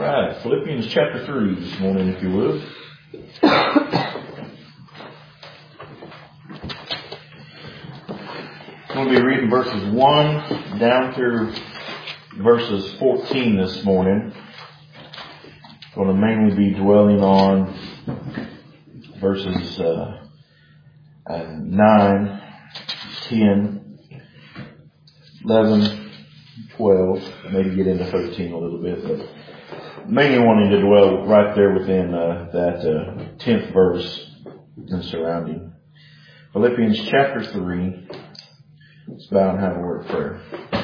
Alright, Philippians chapter 3 this morning, if you would. I'm going to be reading verses 1 down through verses 14 this morning. I'm going to mainly be dwelling on verses 9, 10, 11, 12, maybe get into 13 a little bit, but mainly wanting to dwell right there within that 10th verse and surrounding. Philippians chapter 3. Let's bow and have a word of prayer.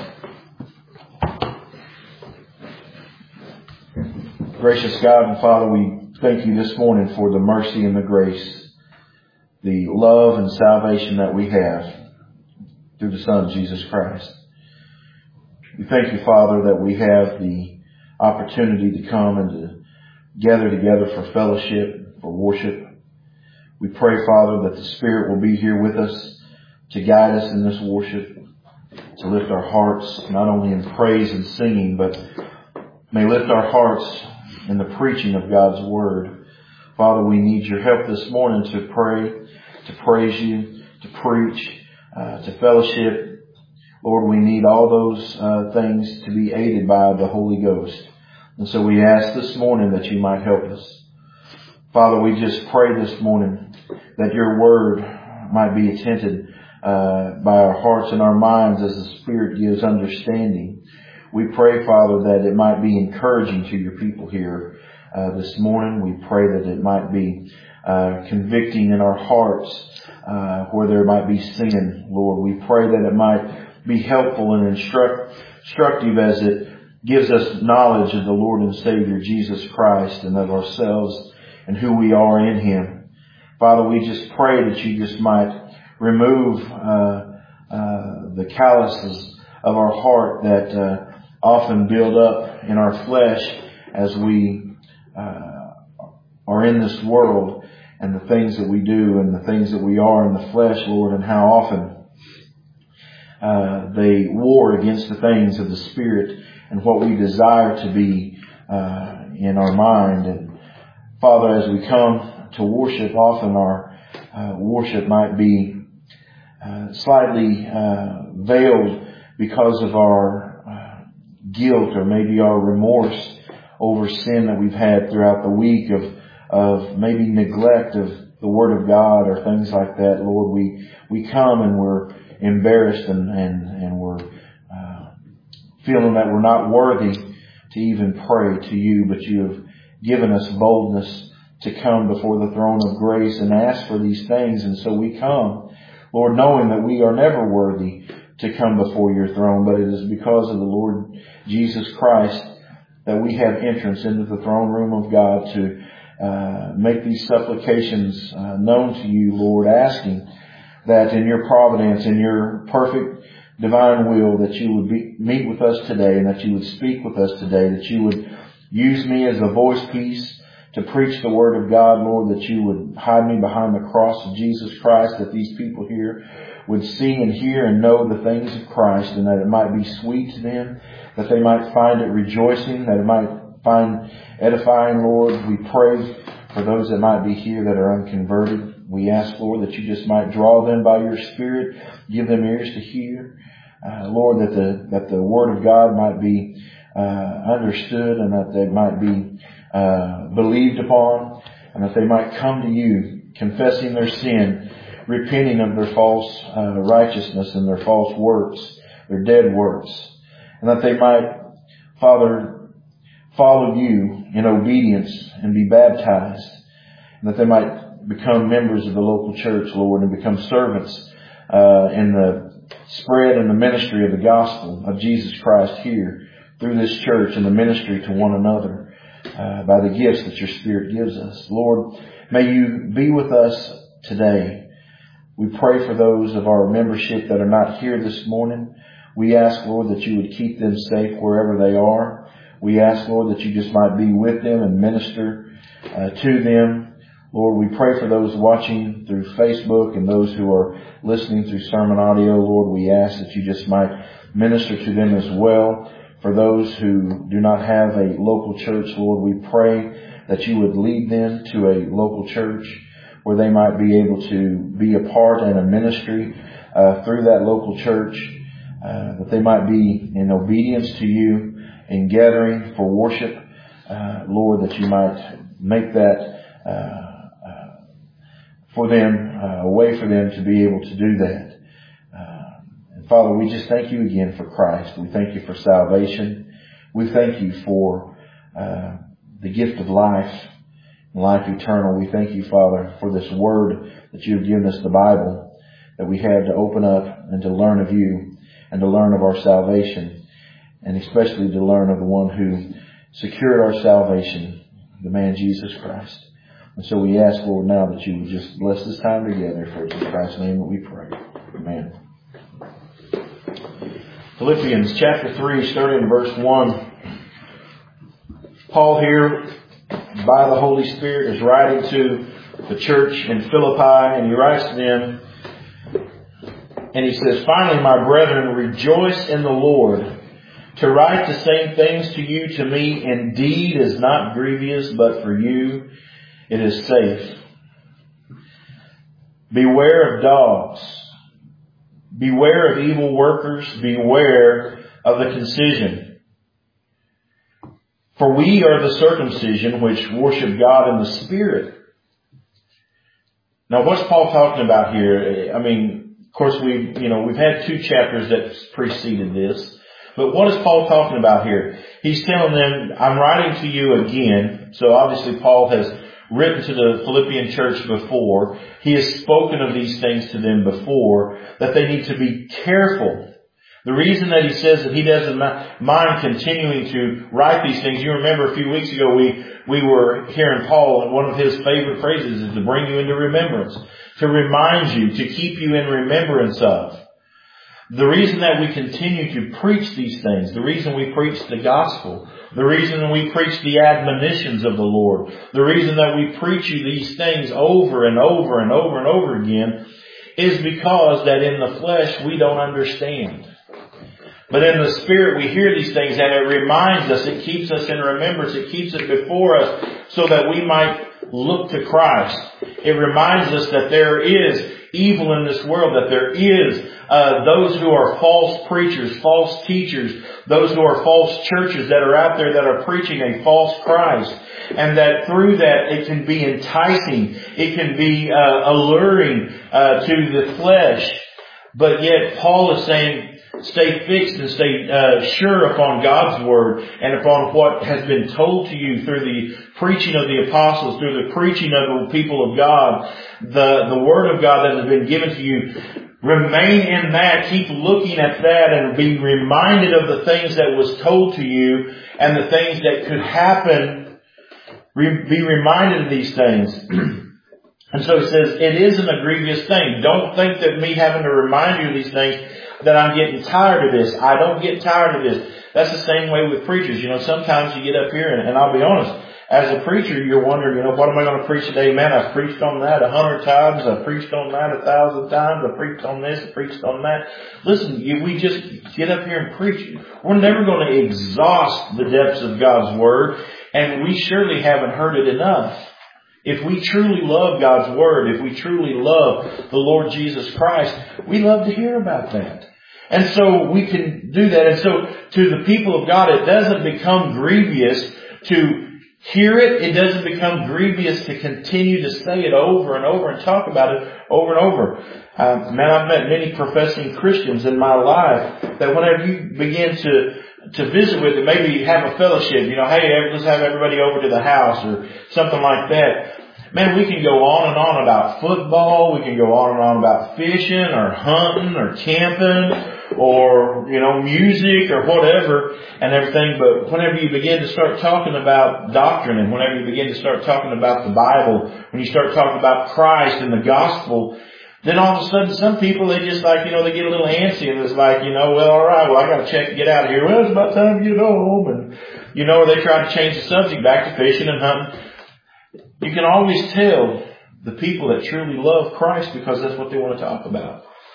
Gracious God and Father, we thank you this morning for the mercy and the grace, the love and salvation that we have through the Son, Jesus Christ. We thank you, Father, that we have the opportunity to come and to gather together for fellowship, for worship. We pray, Father, that the Spirit will be here with us to guide us in this worship, to lift our hearts, not only in praise and singing, but may lift our hearts in the preaching of God's Word. Father, we need your help this morning to pray, to praise you, to preach, to fellowship. Lord, we need all those things to be aided by the Holy Ghost. And so we ask this morning that you might help us. Father, we just pray this morning that your Word might be attended by our hearts and our minds as the Spirit gives understanding. We pray, Father, that it might be encouraging to your people here this morning. We pray that it might be convicting in our hearts where there might be sin, Lord. We pray that it might be helpful and instructive as it gives us knowledge of the Lord and Savior Jesus Christ and of ourselves and who we are in Him. Father, we just pray that you just might remove the calluses of our heart that often build up in our flesh as we are in this world, and the things that we do and the things that we are in the flesh, Lord, and how often they war against the things of the Spirit and what we desire to be in our mind. And Father, as we come to worship, often our worship might be slightly veiled because of our guilt or maybe our remorse over sin that we've had throughout the week, of maybe neglect of the Word of God or things like that. Lord, we come and we're embarrassed and we're feeling that we're not worthy to even pray to you, but you have given us boldness to come before the throne of grace and ask for these things. And so we come, Lord, knowing that we are never worthy to come before your throne, but it is because of the Lord Jesus Christ that we have entrance into the throne room of God to make these supplications known to you, Lord, asking that in your providence, in your perfect divine will, that you would meet with us today and that you would speak with us today, that you would use me as a voice piece to preach the Word of God, Lord, that you would hide me behind the cross of Jesus Christ, that these people here would see and hear and know the things of Christ, and that it might be sweet to them, that they might find it rejoicing, that it might find edifying, Lord. We pray for those that might be here that are unconverted. We ask, Lord, that you just might draw them by your Spirit, give them ears to hear. Lord, that the Word of God might be understood, and that they might be believed upon, and that they might come to you, confessing their sin, repenting of their false righteousness and their false works, their dead works, and that they might, Father, follow you in obedience and be baptized, and that they might become members of the local church, Lord, and become servants in the spread and the ministry of the gospel of Jesus Christ here through this church, and the ministry to one another by the gifts that your Spirit gives us. Lord, may you be with us today. We pray for those of our membership that are not here this morning. We ask, Lord, that you would keep them safe wherever they are. We ask, Lord, that you just might be with them and minister to them. Lord, we pray for those watching through Facebook and those who are listening through sermon audio. Lord, we ask that you just might minister to them as well. For those who do not have a local church, Lord, we pray that you would lead them to a local church where they might be able to be a part in a ministry through that local church, that they might be in obedience to you in gathering for worship. Lord, that you might make that for them, a way for them to be able to do that. And Father, we just thank you again for Christ. We thank you for salvation. We thank you for the gift of life, life eternal. We thank you, Father, for this word that you have given us, the Bible, that we have to open up and to learn of you and to learn of our salvation, and especially to learn of the one who secured our salvation, the man Jesus Christ. And so we ask, Lord, now that you would just bless this time together. For it's in Christ's name that we pray. Amen. Philippians chapter 3, starting in verse 1. Paul here, by the Holy Spirit, is writing to the church in Philippi, and he writes to them, and he says, "Finally, my brethren, rejoice in the Lord. To write the same things to you, to me, indeed is not grievous, but for you it is safe. Beware of dogs. Beware of evil workers. Beware of the concision. For we are the circumcision which worship God in the Spirit." Now, what's Paul talking about here? I mean, of course, we've had 2 chapters that preceded this. But what is Paul talking about here? He's telling them, I'm writing to you again. So obviously Paul has written to the Philippian church before. He has spoken of these things to them before, that they need to be careful. The reason that he says that he doesn't mind continuing to write these things, you remember a few weeks ago we were hearing Paul, and one of his favorite phrases is to bring you into remembrance, to remind you, to keep you in remembrance of. The reason that we continue to preach these things, the reason we preach the gospel, the reason we preach the admonitions of the Lord, the reason that we preach you these things over and over and over and over again is because that in the flesh we don't understand. But in the Spirit we hear these things, and it reminds us, it keeps us in remembrance, it keeps it before us so that we might look to Christ. It reminds us that there is evil in this world, that there is those who are false preachers, false teachers, those who are false churches that are out there that are preaching a false Christ. And that through that it can be enticing, it can be alluring to the flesh. But yet Paul is saying, stay fixed and stay sure upon God's Word and upon what has been told to you through the preaching of the apostles, through the preaching of the people of God, the Word of God that has been given to you. Remain in that. Keep looking at that and be reminded of the things that was told to you and the things that could happen. Be reminded of these things. And so he says, it isn't a grievous thing. Don't think that me having to remind you of these things that I'm getting tired of this. I don't get tired of this. That's the same way with preachers. Sometimes you get up here and I'll be honest, as a preacher, you're wondering, what am I going to preach today? Man, I've preached on that 100 times. I've preached on that 1,000 times. I've preached on this, I've preached on that. Listen, we just get up here and preach. We're never going to exhaust the depths of God's Word, and we surely haven't heard it enough. If we truly love God's Word, if we truly love the Lord Jesus Christ, we love to hear about that. And so we can do that. And so to the people of God, it doesn't become grievous to hear it. It doesn't become grievous to continue to say it over and over and talk about it over and over. I've met many professing Christians in my life that whenever you begin to visit with them, maybe have a fellowship, hey, let's have everybody over to the house or something like that. Man, we can go on and on about football. We can go on and on about fishing or hunting or camping or, music or whatever and everything. But whenever you begin to start talking about doctrine and whenever you begin to start talking about the Bible, when you start talking about Christ and the gospel, then all of a sudden some people, they just they get a little antsy and it's like, all right, I got to get out of here. Well, it's about time you get home. And, or they try to change the subject back to fishing and hunting. You can always tell the people that truly love Christ because that's what they want to talk about.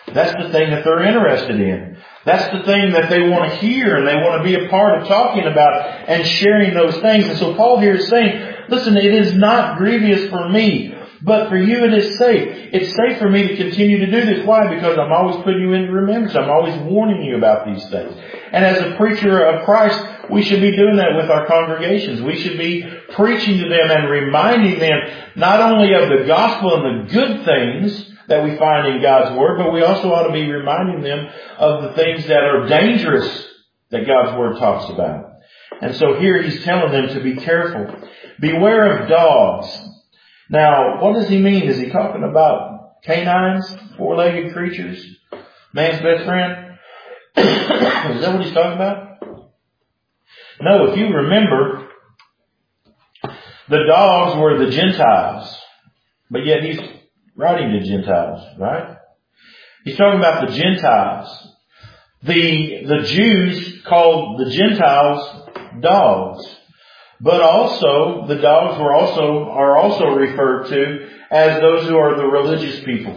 That's the thing that they're interested in. That's the thing that they want to hear and they want to be a part of talking about and sharing those things. And so Paul here is saying, listen, it is not grievous for me, but for you it is safe. It's safe for me to continue to do this. Why? Because I'm always putting you into remembrance. I'm always warning you about these things. And as a preacher of Christ, we should be doing that with our congregations. We should be preaching to them and reminding them not only of the gospel and the good things that we find in God's Word, but we also ought to be reminding them of the things that are dangerous that God's Word talks about. And so here he's telling them to be careful. Beware of dogs. Now, what does he mean? Is he talking about canines, four-legged creatures, man's best friend? Is that what he's talking about? No, if you remember, the dogs were the Gentiles, but yet he's writing to Gentiles, right? He's talking about the Gentiles. The Jews called the Gentiles dogs. But also, the dogs are also referred to as those who are the religious people.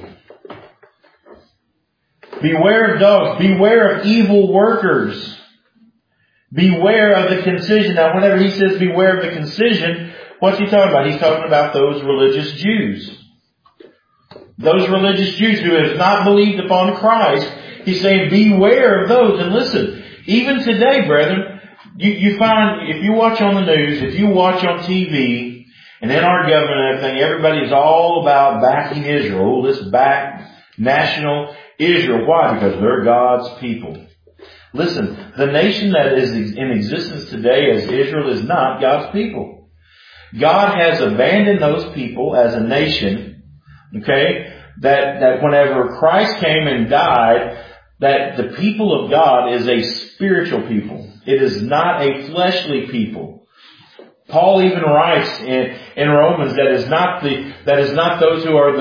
Beware of dogs. Beware of evil workers. Beware of the concision. Now, whenever he says beware of the concision, what's he talking about? He's talking about those religious Jews. Those religious Jews who have not believed upon Christ. He's saying beware of those. And listen, even today, brethren, you find, if you watch on the news, if you watch on TV, and in our government and everything, everybody's all about backing Israel. Let's back national Israel. Why? Because they're God's people. Listen, the nation that is in existence today as Israel is not God's people. God has abandoned those people as a nation, okay, that whenever Christ came and died, that the people of God is a spiritual people. It is not a fleshly people. Paul even writes in Romans that is not those who are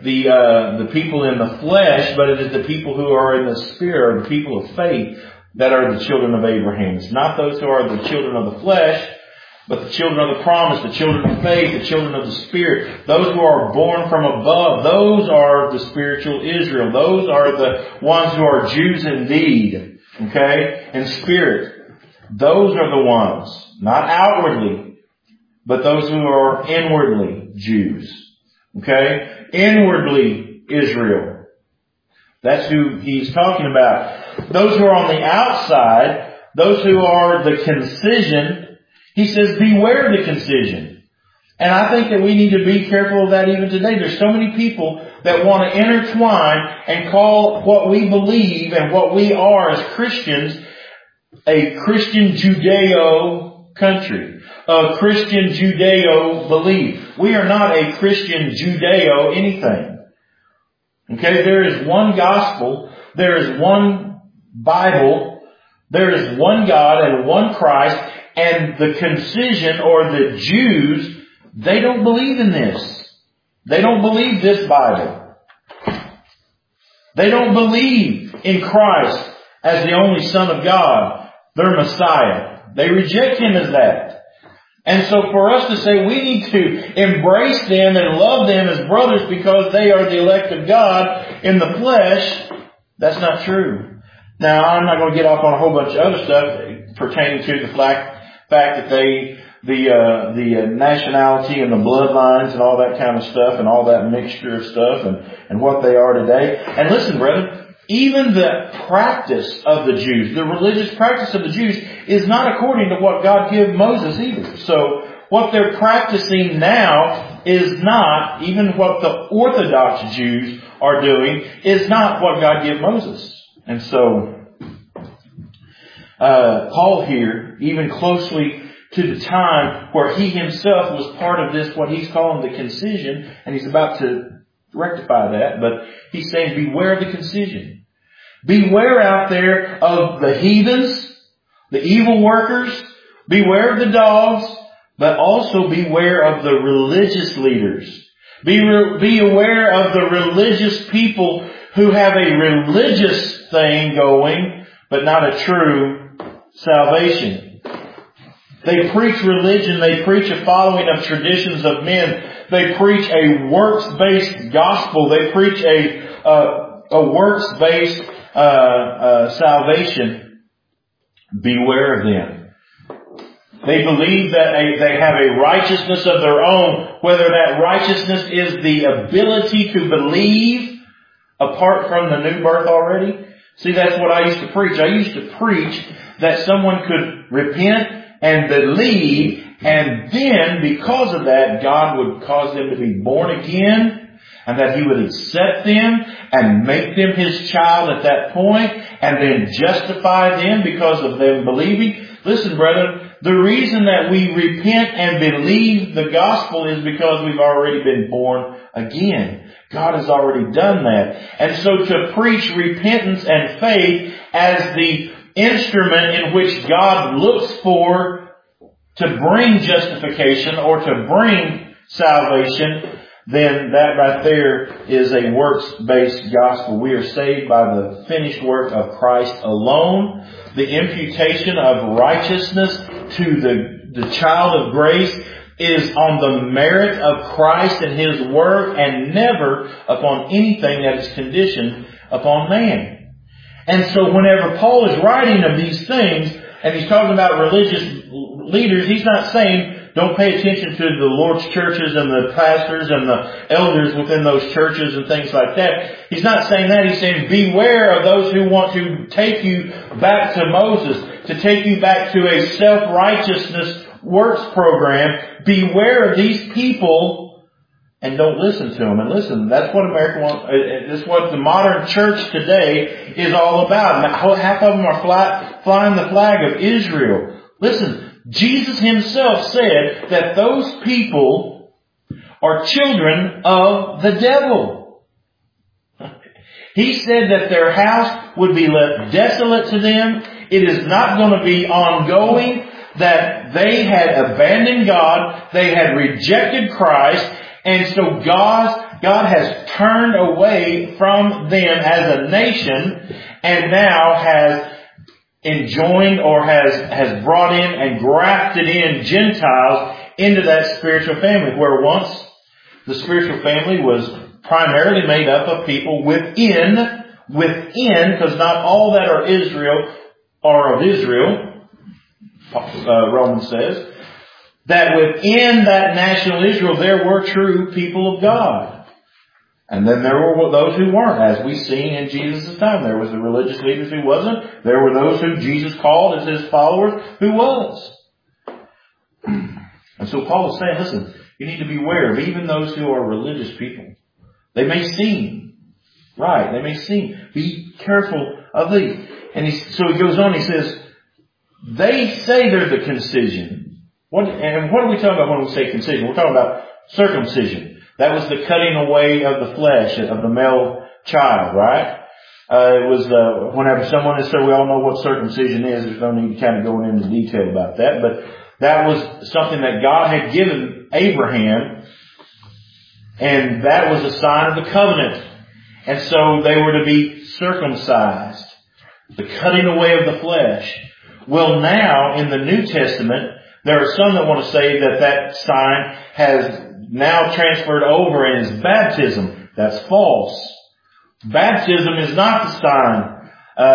the people in the flesh, but it is the people who are in the spirit, or the people of faith that are the children of Abraham. It's not those who are the children of the flesh, but the children of the promise, the children of faith, the children of the Spirit, those who are born from above, those are the spiritual Israel. Those are the ones who are Jews indeed, okay, in spirit. Those are the ones, not outwardly, but those who are inwardly Jews, okay, inwardly Israel. That's who he's talking about. Those who are on the outside, those who are the concision, he says, beware the concision. And I think that we need to be careful of that even today. There's so many people that want to intertwine and call what we believe and what we are as Christians a Christian Judeo country, a Christian Judeo belief. We are not a Christian Judeo anything. Okay, there is one gospel, there is one Bible, there is one God and one Christ. And the concision or the Jews, they don't believe in this. They don't believe this Bible. They don't believe in Christ as the only Son of God, their Messiah. They reject Him as that. And so for us to say we need to embrace them and love them as brothers because they are the elect of God in the flesh, that's not true. Now, I'm not going to get off on a whole bunch of other stuff pertaining to the fact that the nationality and the bloodlines and all that kind of stuff and all that mixture of stuff and what they are today. And listen, brethren, even the practice of the Jews, the religious practice of the Jews is not according to what God gave Moses either. So what they're practicing now is not, even what the Orthodox Jews are doing, is not what God gave Moses. And so Paul here, even closely to the time where he himself was part of this, what he's calling the concision, and he's about to rectify that, but he's saying beware of the concision. Beware out there of the heathens, the evil workers, beware of the dogs, but also beware of the religious leaders. Be aware of the religious people who have a religious thing going, but not a true salvation. They preach religion. They preach a following of traditions of men. They preach a works-based gospel. They preach a a works-based salvation, beware of them. They believe that they have a righteousness of their own, whether that righteousness is the ability to believe apart from the new birth already. See, that's what I used to preach. I used to preach that someone could repent and believe, and then because of that, God would cause them to be born again, and that He would accept them and make them His child at that point, and then justify them because of them believing. Listen, brethren, the reason that we repent and believe the gospel is because we've already been born again. God has already done that. And so to preach repentance and faith as the instrument in which God looks for to bring justification or to bring salvation, then that right there is a works-based gospel. We are saved by the finished work of Christ alone. The imputation of righteousness to the child of grace is on the merit of Christ and His work, and never upon anything that is conditioned upon man. And so whenever Paul is writing of these things, and he's talking about religious leaders, he's not saying don't pay attention to the Lord's churches and the pastors and the elders within those churches and things like that. He's not saying that. He's saying beware of those who want to take you back to Moses, to take you back to a self-righteousness works program. Beware of these people and don't listen to them. And listen, that's what America wants. That's what the modern church today is all about. Half of them are flying the flag of Israel. Listen, Jesus Himself said that those people are children of the devil. He said that their house would be left desolate to them. It is not going to be ongoing, that they had abandoned God, they had rejected Christ, and so God has turned away from them as a nation, and now has enjoined or has brought in and grafted in Gentiles into that spiritual family, where once the spiritual family was primarily made up of people within, because not all that are of Israel, Romans says, that within that national Israel there were true people of God. And then there were those who weren't, as we seen in Jesus' time. There was the religious leaders who wasn't. There were those who Jesus called as His followers who was. And so Paul is saying, listen, you need to beware of even those who are religious people. They may seem right. They may seem. Be careful of these. And so he goes on, he says, they say they're the concision. What are we talking about when we say concision? We're talking about circumcision. That was the cutting away of the flesh of the male child, right? It was whenever someone is, so we all know what circumcision is. There's no need to kind of go into detail about that. But that was something that God had given Abraham, and that was a sign of the covenant. And so they were to be circumcised. The cutting away of the flesh. Well, now in the New Testament, there are some that want to say that sign has now transferred over and is baptism. That's false. Baptism is not the sign,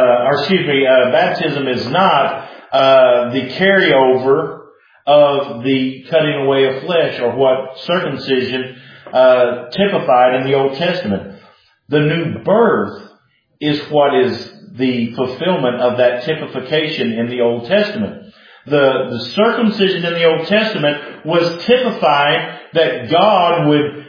baptism is not the carryover of the cutting away of flesh, or what circumcision typified in the Old Testament. The new birth is what is the fulfillment of that typification in the Old Testament. The circumcision in the Old Testament was typifying that God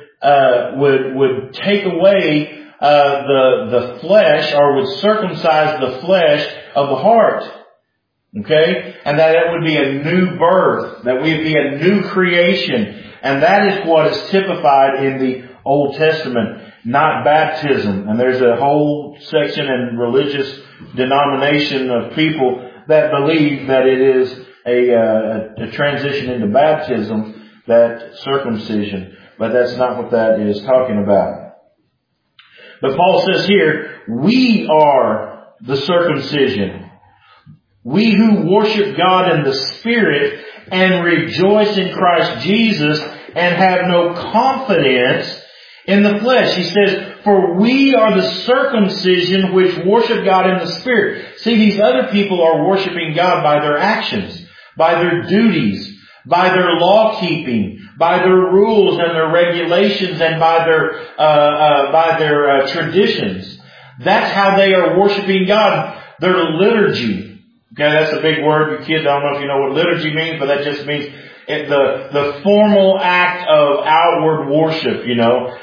would take away the flesh, or would circumcise the flesh of the heart. Okay? And that it would be a new birth, that we would be a new creation. And that is what is typified in the Old Testament, not baptism. And there's a whole section in religious denomination of people that believe that it is a transition into baptism, that circumcision. But that's not what that is talking about. But Paul says here, we are the circumcision. We who worship God in the Spirit and rejoice in Christ Jesus and have no confidence In the flesh, he says, for we are the circumcision which worship God in the Spirit. See, these other people are worshiping God by their actions, by their duties, by their law keeping, by their rules and their regulations, and by their traditions. That's how they are worshiping God. Their liturgy. Okay, that's a big word. You kids, I don't know if you know what liturgy means, but that just means the formal act of outward worship. You know,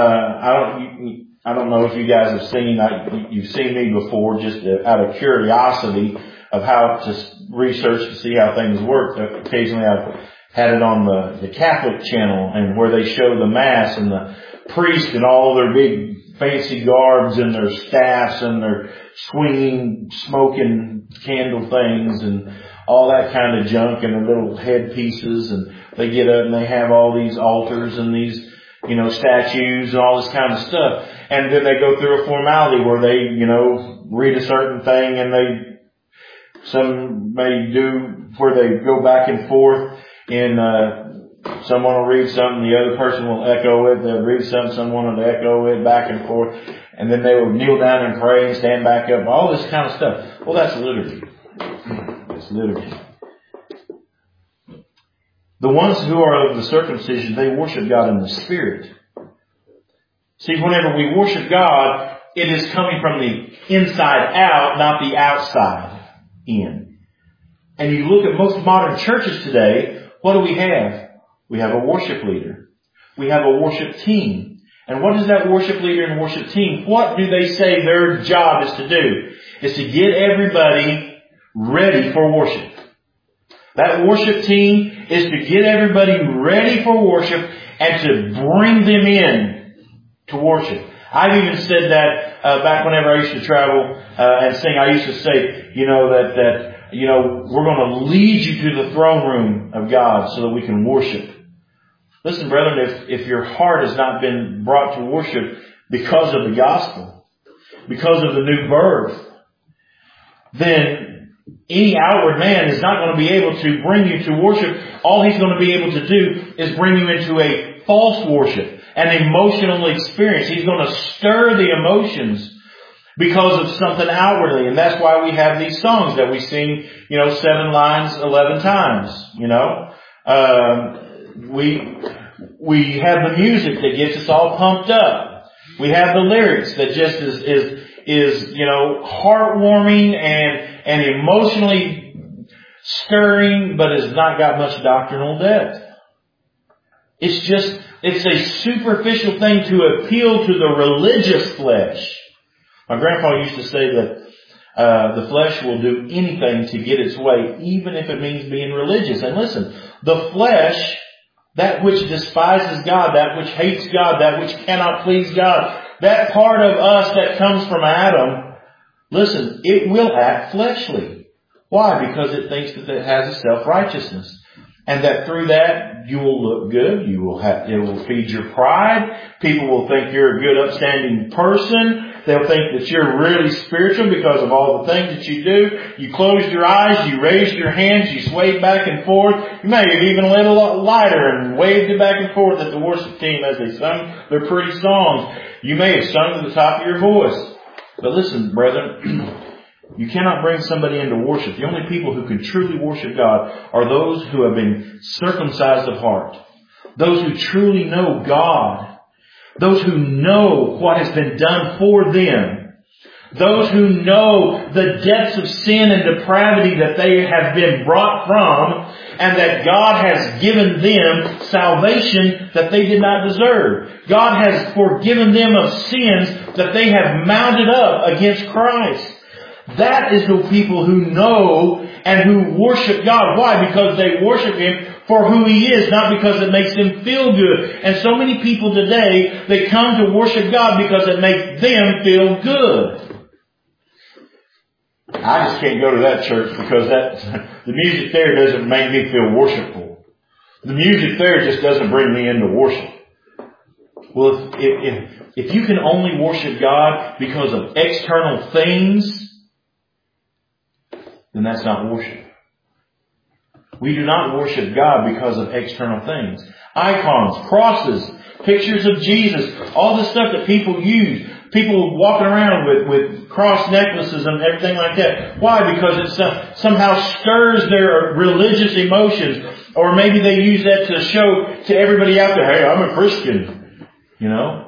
I don't know if you guys have seen. You've seen me before, just out of curiosity of how to research to see how things work. Occasionally, I've had it on the Catholic channel, and where they show the Mass and the priest and all their big fancy garbs and their staffs and their swinging, smoking candle things and all that kind of junk and their little headpieces, and they get up and they have all these altars and these, you know, statues and all this kind of stuff. And then they go through a formality where they, you know, read a certain thing, and some may do where they go back and forth, and someone will read something, the other person will echo it, they'll read something, someone will echo it back and forth, and then they will kneel down and pray and stand back up, all this kind of stuff. Well, that's liturgy. That's liturgy. The ones who are of the circumcision, they worship God in the Spirit. See, whenever we worship God, it is coming from the inside out, not the outside in. And you look at most modern churches today, what do we have? We have a worship leader. We have a worship team. And what is that worship leader and worship team? What do they say their job is to do? Is to get everybody ready for worship. That worship team is to get everybody ready for worship and to bring them in to worship. I've even said that back whenever I used to travel and sing. I used to say, you know, that we're going to lead you to the throne room of God so that we can worship. Listen, brethren, if your heart has not been brought to worship because of the gospel, because of the new birth, then any outward man is not going to be able to bring you to worship. All he's going to be able to do is bring you into a false worship, an emotional experience. He's going to stir the emotions because of something outwardly. And that's why we have these songs that we sing, 7 lines 11 times, We have the music that gets us all pumped up. We have the lyrics that just is heartwarming and emotionally stirring, but has not got much doctrinal depth. It's a superficial thing to appeal to the religious flesh. My grandpa used to say that the flesh will do anything to get its way, even if it means being religious. And listen, the flesh, that which despises God, that which hates God, that which cannot please God, that part of us that comes from Adam, listen, it will act fleshly. Why? Because it thinks that it has a self-righteousness. And that through that, you will look good. It will feed your pride. People will think you're a good, upstanding person. They'll think that you're really spiritual because of all the things that you do. You closed your eyes, you raised your hands, you swayed back and forth. You may have even lit a lighter and waved it back and forth at the worship team as they sung their pretty songs. You may have sung to the top of your voice. But listen, brethren, you cannot bring somebody into worship. The only people who can truly worship God are those who have been circumcised of heart. Those who truly know God. Those who know what has been done for them. Those who know the depths of sin and depravity that they have been brought from, and that God has given them salvation that they did not deserve. God has forgiven them of sins that they have mounted up against Christ. That is the people who know and who worship God. Why? Because they worship Him for who He is, not because it makes them feel good. And so many people today, they come to worship God because it makes them feel good. I just can't go to that church because the music there doesn't make me feel worshipful. The music there just doesn't bring me into worship. Well, if you can only worship God because of external things, then that's not worship. We do not worship God because of external things. Icons, crosses, pictures of Jesus, all the stuff that people use. People walking around with cross necklaces and everything like that. Why? Because it somehow stirs their religious emotions. Or maybe they use that to show to everybody out there, hey, I'm a Christian. You know?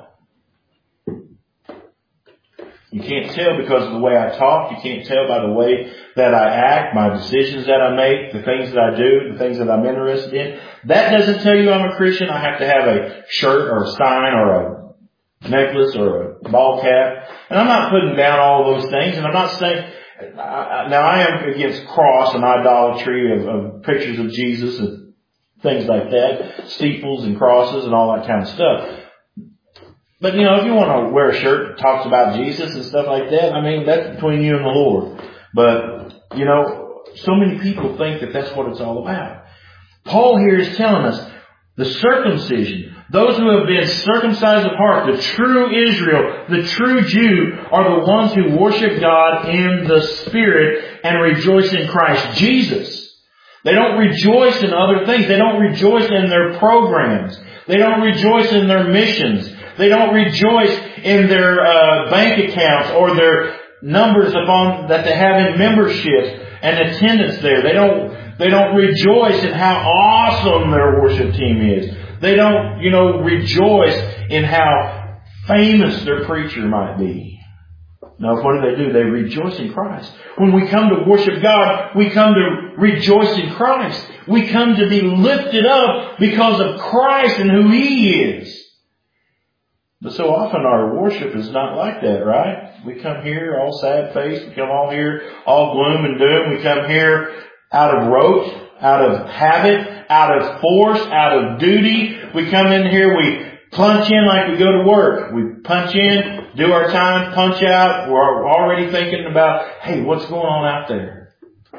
You can't tell because of the way I talk. You can't tell by the way that I act, my decisions that I make, the things that I do, the things that I'm interested in. That doesn't tell you I'm a Christian. I have to have a shirt or a sign or a necklace or a ball cap. And I'm not putting down all those things. And I'm not saying, now I am against cross and idolatry of pictures of Jesus and things like that, steeples and crosses and all that kind of stuff. But you know, if you want to wear a shirt that talks about Jesus and stuff like that, I mean, that's between you and the Lord. But, you know, so many people think that that's what it's all about. Paul here is telling us the circumcision, those who have been circumcised of heart, the true Israel, the true Jew, are the ones who worship God in the Spirit and rejoice in Christ Jesus. They don't rejoice in other things. They don't rejoice in their programs. They don't rejoice in their missions. They don't rejoice in their bank accounts or their numbers that they have in memberships and attendance there. They don't rejoice in how awesome their worship team is. They don't, rejoice in how famous their preacher might be. No, what do? They rejoice in Christ. When we come to worship God, we come to rejoice in Christ. We come to be lifted up because of Christ and who He is. But so often our worship is not like that, right? We come here all sad-faced. We come all here all gloom and doom. We come here out of rote, out of habit, out of force, out of duty. We come in here, we punch in like we go to work. We punch in, do our time, punch out. We're already thinking about, hey, what's going on out there?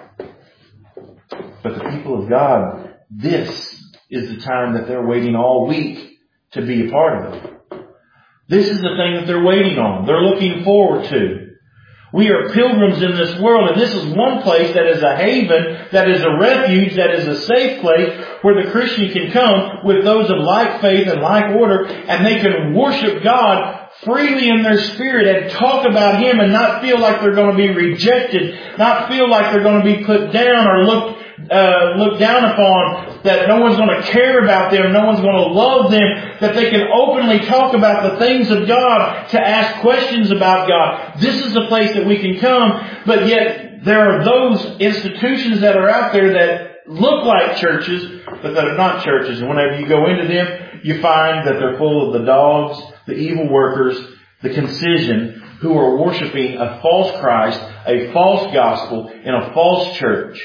But the people of God, this is the time that they're waiting all week to be a part of it. This is the thing that they're waiting on. They're looking forward to. We are pilgrims in this world, and this is one place that is a haven, that is a refuge, that is a safe place where the Christian can come with those of like faith and like order, and they can worship God freely in their spirit and talk about Him and not feel like they're going to be rejected, not feel like they're going to be put down or looked down upon, that no one's going to care about them, no one's going to love them, that they can openly talk about the things of God, to ask questions about God. This is the place that we can come, but yet there are those institutions that are out there that look like churches, but that are not churches. And whenever you go into them, you find that they're full of the dogs, the evil workers, the concision, who are worshiping a false Christ, a false gospel, in a false church.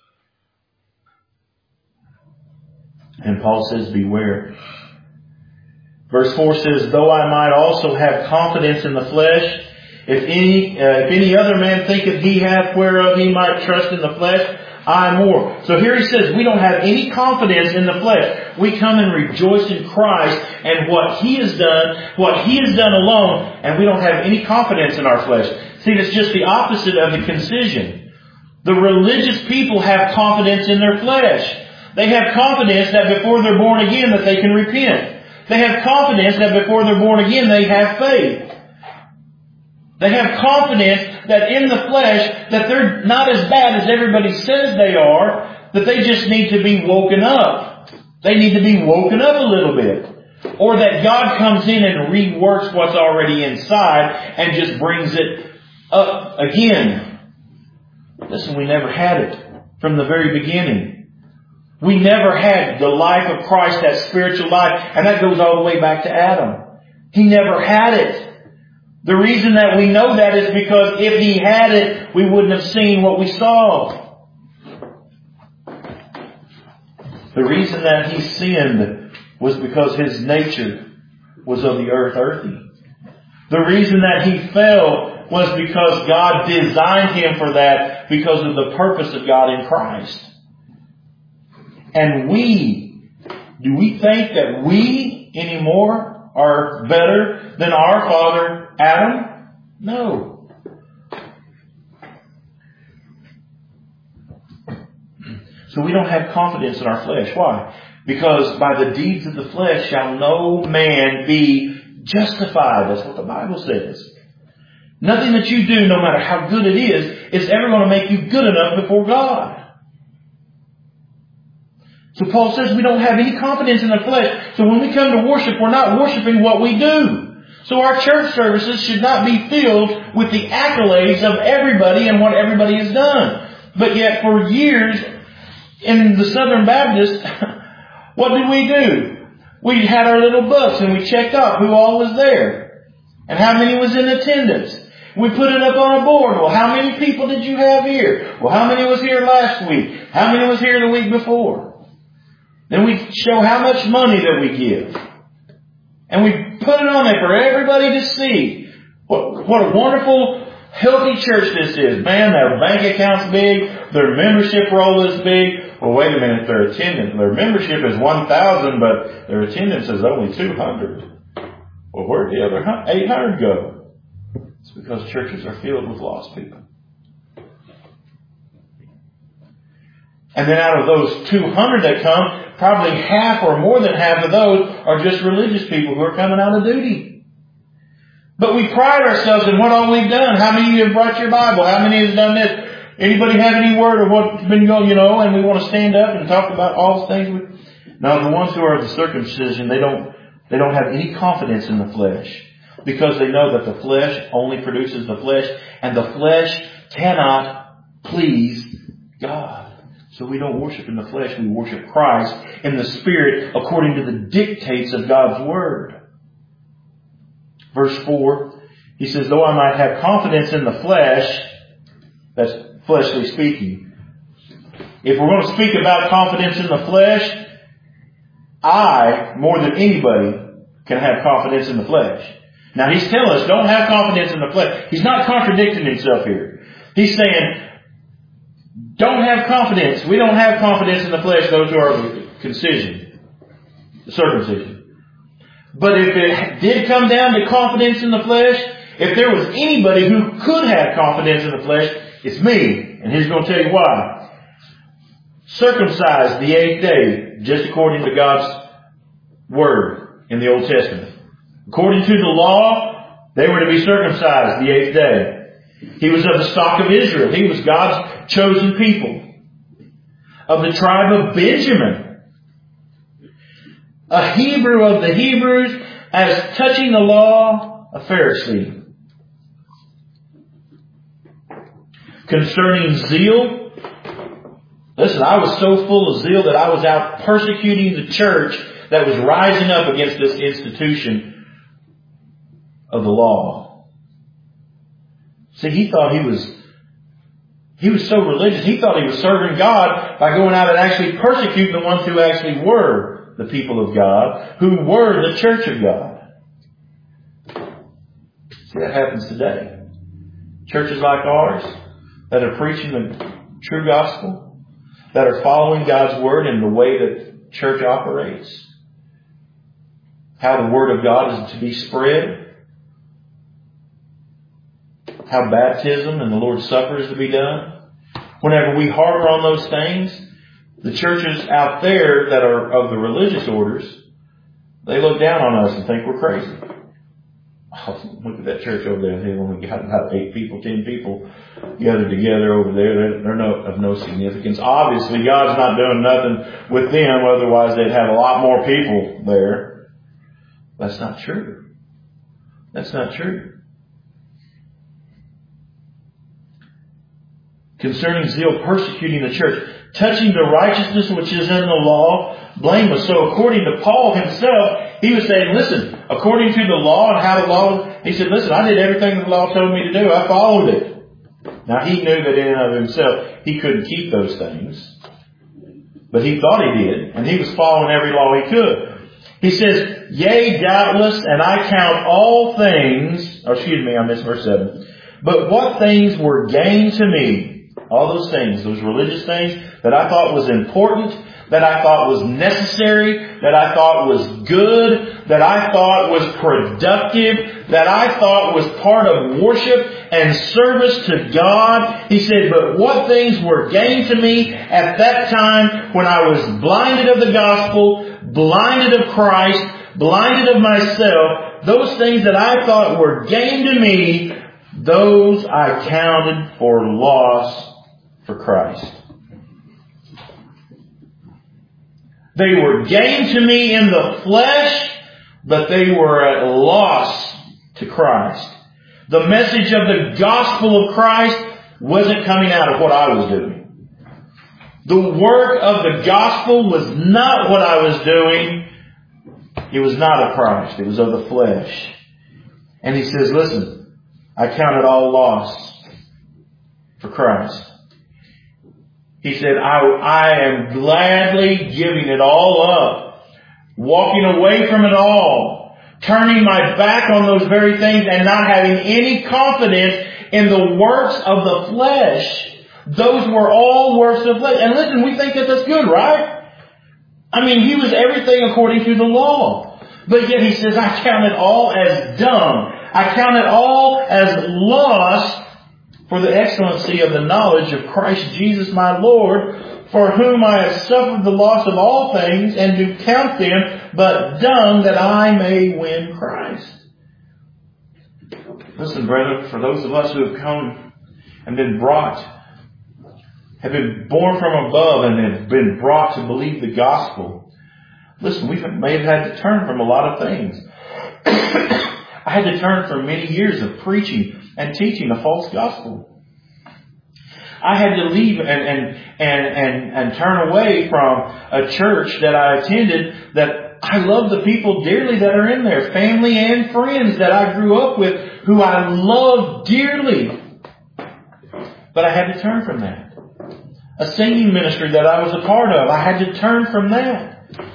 And Paul says, beware. Verse 4 says, though I might also have confidence in the flesh, if any other man thinketh he hath whereof he might trust in the flesh, I more. So here he says, we don't have any confidence in the flesh. We come and rejoice in Christ and what He has done alone, and we don't have any confidence in our flesh. See, it's just the opposite of the concision. The religious people have confidence in their flesh. They have confidence that before they're born again that they can repent. They have confidence that before they're born again they have faith. They have confidence that in the flesh that they're not as bad as everybody says they are, that they just need to be woken up. They need to be woken up a little bit. Or that God comes in and reworks what's already inside and just brings it up again. Listen, we never had it from the very beginning. We never had the life of Christ, that spiritual life, and that goes all the way back to Adam. He never had it. The reason that we know that is because if He had it, we wouldn't have seen what we saw. The reason that He sinned was because His nature was of the earthy. The reason that He fell was because God designed Him for that because of the purpose of God in Christ. And do we think that we anymore are better than our father Adam? No. So we don't have confidence in our flesh. Why? Because by the deeds of the flesh shall no man be justified. That's what the Bible says. Nothing that you do, no matter how good it is ever going to make you good enough before God. So Paul says we don't have any confidence in the flesh. So when we come to worship, we're not worshiping what we do. So our church services should not be filled with the accolades of everybody and what everybody has done. But yet for years in the Southern Baptist, what did we do? We had our little books and we checked off who all was there and how many was in attendance. We put it up on a board. Well, how many people did you have here? Well, how many was here last week? How many was here the week before? Then we show how much money that we give. And we put it on there for everybody to see. What a wonderful, healthy church this is. Man, their bank account's big. Their membership roll is big. Well, wait a minute. Their membership is 1,000, but their attendance is only 200. Well, where'd the other 800 go? It's because churches are filled with lost people. And then out of those 200 that come, probably half or more than half of those are just religious people who are coming out of duty. But we pride ourselves in what all we've done. How many of you have brought your Bible? How many has done this? Anybody have any word of what's been going, and we want to stand up and talk about all the things. Now, the ones who are of the circumcision, they don't have any confidence in the flesh. Because they know that the flesh only produces the flesh. And the flesh cannot please God. So we don't worship in the flesh. We worship Christ in the Spirit according to the dictates of God's Word. Verse 4, he says, though I might have confidence in the flesh, that's fleshly speaking. If we're going to speak about confidence in the flesh, I, more than anybody, can have confidence in the flesh. Now he's telling us, don't have confidence in the flesh. He's not contradicting himself here. He's saying, don't have confidence. We don't have confidence in the flesh, those who are the circumcision. But if it did come down to confidence in the flesh, if there was anybody who could have confidence in the flesh, it's me. And he's going to tell you why. Circumcised the 8th day, just according to God's Word in the Old Testament. According to the law, they were to be circumcised the 8th day. He was of the stock of Israel. He was God's chosen people. Of the tribe of Benjamin. A Hebrew of the Hebrews, as touching the law, a Pharisee. Concerning zeal, listen, I was so full of zeal that I was out persecuting the church that was rising up against this institution of the law. See, he thought he was so religious. He thought he was serving God by going out and actually persecuting the ones who actually were the people of God, who were the church of God. See, that happens today. Churches like ours that are preaching the true gospel, that are following God's Word in the way that church operates, how the Word of God is to be spread, how baptism and the Lord's Supper is to be done. Whenever we harbor on those things, the churches out there that are of the religious orders, they look down on us and think we're crazy. Oh, look at that church over there. They only got about 8 people, 10 people gathered together over there. They're of no significance. Obviously, God's not doing nothing with them. Otherwise, they'd have a lot more people there. That's not true. That's not true. Concerning zeal, persecuting the church, touching the righteousness which is in the law, blameless. So according to Paul himself, he was saying, listen, according to the law and how the law, he said, listen, I did everything the law told me to do. I followed it. Now he knew that in and of himself, he couldn't keep those things. But he thought he did. And he was following every law he could. He says, yea, doubtless, and I count all things, I missed verse 7. But what things were gain to me? All those things, those religious things that I thought was important, that I thought was necessary, that I thought was good, that I thought was productive, that I thought was part of worship and service to God. He said, but what things were gain to me at that time when I was blinded of the gospel, blinded of Christ, blinded of myself, those things that I thought were gain to me, those I counted for loss for Christ. They were gain to me in the flesh, but they were at loss to Christ. The message of the gospel of Christ wasn't coming out of what I was doing. The work of the gospel was not what I was doing. It was not of Christ. It was of the flesh. And he says, listen, I count it all loss for Christ. He said, I am gladly giving it all up, walking away from it all, turning my back on those very things and not having any confidence in the works of the flesh. Those were all works of flesh. And listen, we think that that's good, right? I mean, he was everything according to the law. But yet he says, I count it all as dung. I count it all as loss for the excellency of the knowledge of Christ Jesus my Lord, for whom I have suffered the loss of all things, and do count them but dung, that I may win Christ. Listen, brethren, for those of us who have come and been brought, have been born from above and have been brought to believe the gospel, listen, we may have had to turn from a lot of things. I had to turn from many years of preaching and teaching a false gospel. I had to leave and turn away from a church that I attended that I love the people dearly that are in there, family and friends that I grew up with, who I love dearly. But I had to turn from that. A singing ministry that I was a part of, I had to turn from that.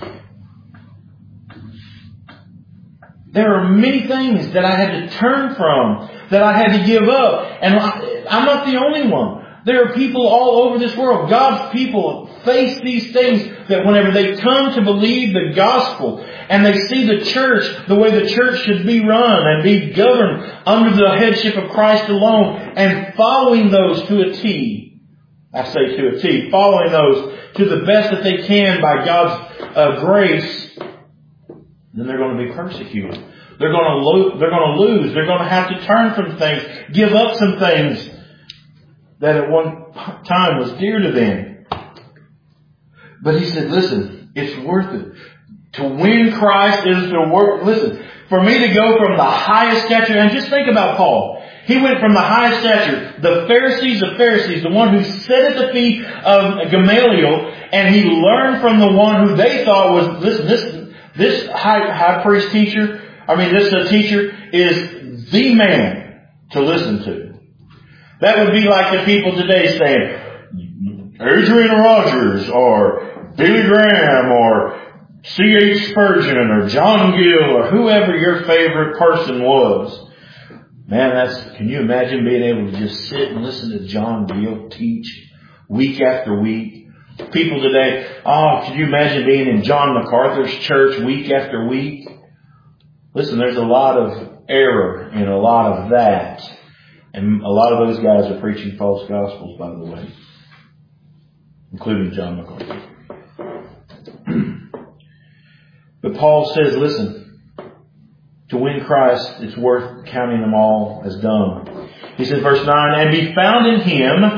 There are many things that I had to turn from, that I had to give up. And I'm not the only one. There are people all over this world. God's people face these things that whenever they come to believe the gospel and they see the church, the way the church should be run and be governed under the headship of Christ alone, and following those to a T. I say to a T. Following those to the best that they can by God's grace, then they're going to be persecuted. They're going to lose. They're going to have to turn from things, give up some things that at one time was dear to them. But he said, listen, it's worth it. To win Christ is to work. Listen, for me to go from the highest stature, and just think about Paul. He went from the highest stature, the Pharisees of Pharisees, the one who sat at the feet of Gamaliel, and he learned from the one who they thought was, listen, this high priest teacher, this teacher is the man to listen to. That would be like the people today saying, Adrian Rogers, or Billy Graham, or C.H. Spurgeon, or John Gill, or whoever your favorite person was. Man, can you imagine being able to just sit and listen to John Gill teach week after week? People today, can you imagine being in John MacArthur's church week after week? Listen, there's a lot of error in a lot of that. And a lot of those guys are preaching false gospels, by the way. Including John MacArthur. But Paul says, listen, to win Christ, it's worth counting them all as dung. He says, verse 9, and be found in Him.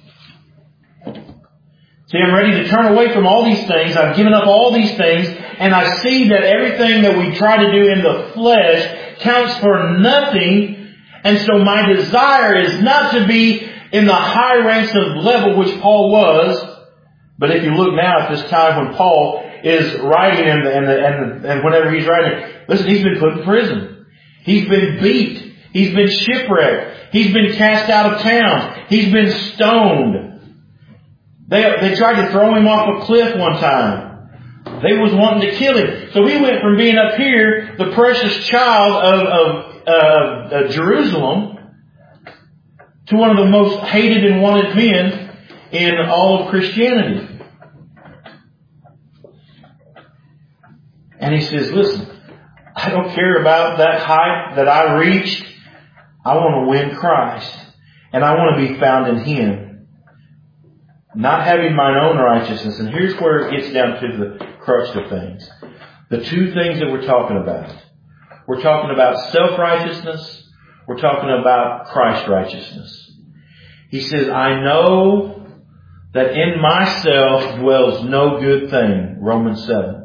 See, I'm ready to turn away from all these things. I've given up all these things. And I see that everything that we try to do in the flesh counts for nothing. And so my desire is not to be in the high ranks of level which Paul was. But if you look now at this time when Paul is writing and whenever he's writing, listen, he's been put in prison. He's been beat. He's been shipwrecked. He's been cast out of town. He's been stoned. They tried to throw him off a cliff one time. They was wanting to kill him. So he went from being up here, the precious child of Jerusalem, to one of the most hated and wanted men in all of Christianity. And he says, listen, I don't care about that height that I reached. I want to win Christ. And I want to be found in Him. Not having mine own righteousness. And here's where it gets down to the crux of things. The two things that we're talking about. We're talking about self-righteousness. We're talking about Christ's righteousness. He says, I know that in myself dwells no good thing. Romans 7.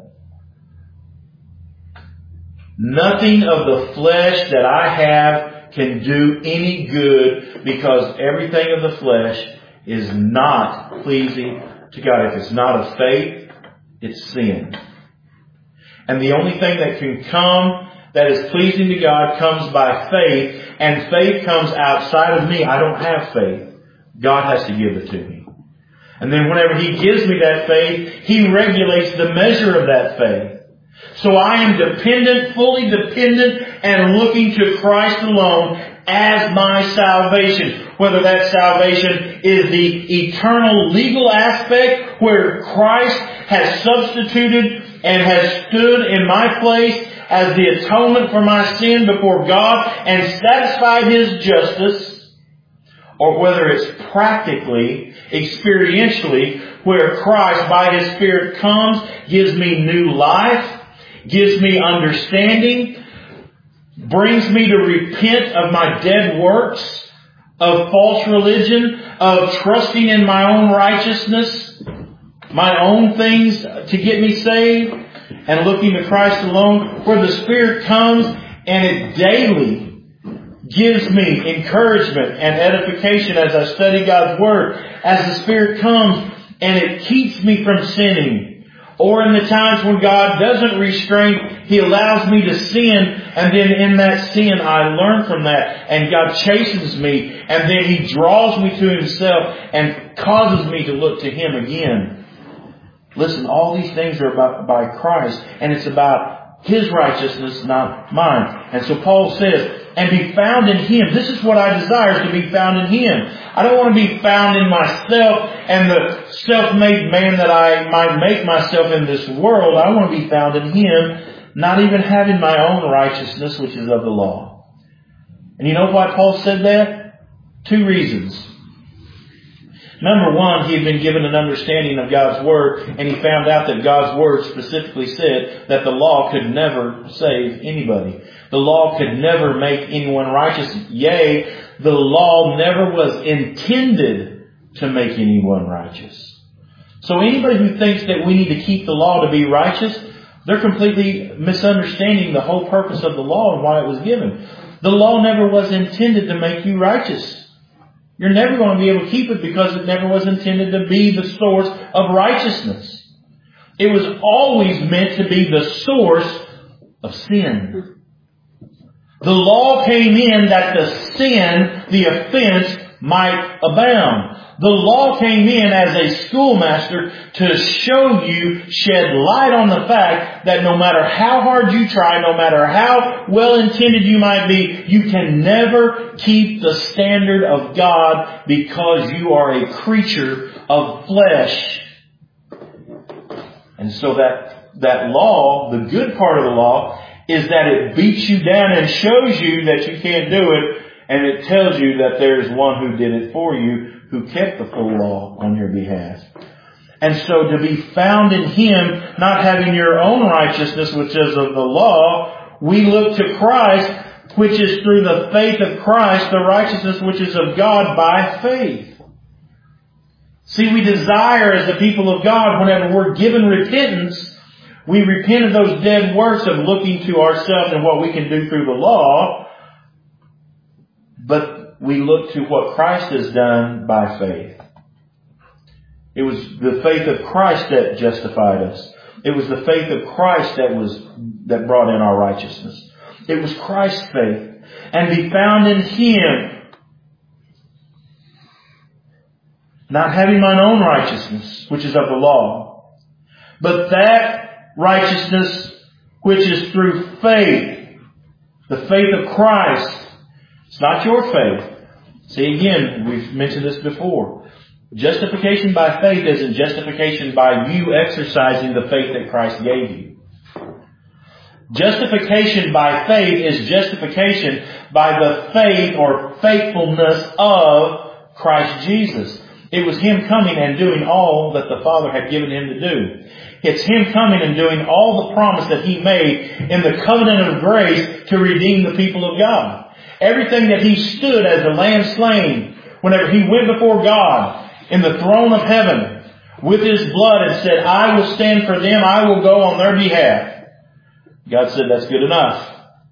Nothing of the flesh that I have can do any good, because everything of the flesh is not pleasing to God. If it's not of faith, it's sin. And the only thing that can come that is pleasing to God comes by faith, and faith comes outside of me. I don't have faith. God has to give it to me. And then whenever He gives me that faith, He regulates the measure of that faith. So I am dependent, fully dependent, and looking to Christ alone as my salvation. Whether that salvation is the eternal legal aspect where Christ has substituted and has stood in my place as the atonement for my sin before God and satisfied His justice, or whether it's practically, experientially, where Christ by His Spirit comes, gives me new life, gives me understanding, brings me to repent of my dead works, of false religion, of trusting in my own righteousness, my own things to get me saved, and looking to Christ alone, where the Spirit comes and it daily gives me encouragement and edification as I study God's Word, as the Spirit comes and it keeps me from sinning. Or in the times when God doesn't restrain, He allows me to sin, and then in that sin I learn from that, and God chastens me, and then He draws me to Himself and causes me to look to Him again. Listen, all these things are about by Christ, and it's about His righteousness, not mine. And so Paul says, and be found in Him. This is what I desire, is to be found in Him. I don't want to be found in myself and the self-made man that I might make myself in this world. I want to be found in Him, not even having my own righteousness, which is of the law. And you know why Paul said that? 2 reasons. Number one, he had been given an understanding of God's Word, and he found out that God's Word specifically said that the law could never save anybody. The law could never make anyone righteous. Yea, the law never was intended to make anyone righteous. So anybody who thinks that we need to keep the law to be righteous, they're completely misunderstanding the whole purpose of the law and why it was given. The law never was intended to make you righteous. You're never going to be able to keep it because it never was intended to be the source of righteousness. It was always meant to be the source of sin. The law came in that the sin, the offense, might abound. The law came in as a schoolmaster to show you, shed light on the fact that no matter how hard you try, no matter how well intended you might be, you can never keep the standard of God because you are a creature of flesh. And so that law, the good part of the law, is that it beats you down and shows you that you can't do it, and it tells you that there is one who did it for you, who kept the full law on your behalf. And so to be found in Him, not having your own righteousness, which is of the law, we look to Christ, which is through the faith of Christ, the righteousness which is of God by faith. See, we desire as the people of God, whenever we're given repentance, we repent of those dead works of looking to ourselves and what we can do through the law, but we look to what Christ has done by faith. It was the faith of Christ that justified us. It was the faith of Christ that brought in our righteousness. It was Christ's faith. And be found in Him, not having mine own righteousness, which is of the law, but that righteousness which is through faith, the faith of Christ. It's not your faith. See, again, we've mentioned this before. Justification by faith isn't justification by you exercising the faith that Christ gave you. Justification by faith is justification by the faith or faithfulness of Christ Jesus. It was Him coming and doing all that the Father had given Him to do. It's Him coming and doing all the promise that He made in the covenant of grace to redeem the people of God. Everything that He stood as the Lamb slain whenever He went before God in the throne of heaven with His blood and said, I will stand for them, I will go on their behalf. God said, that's good enough.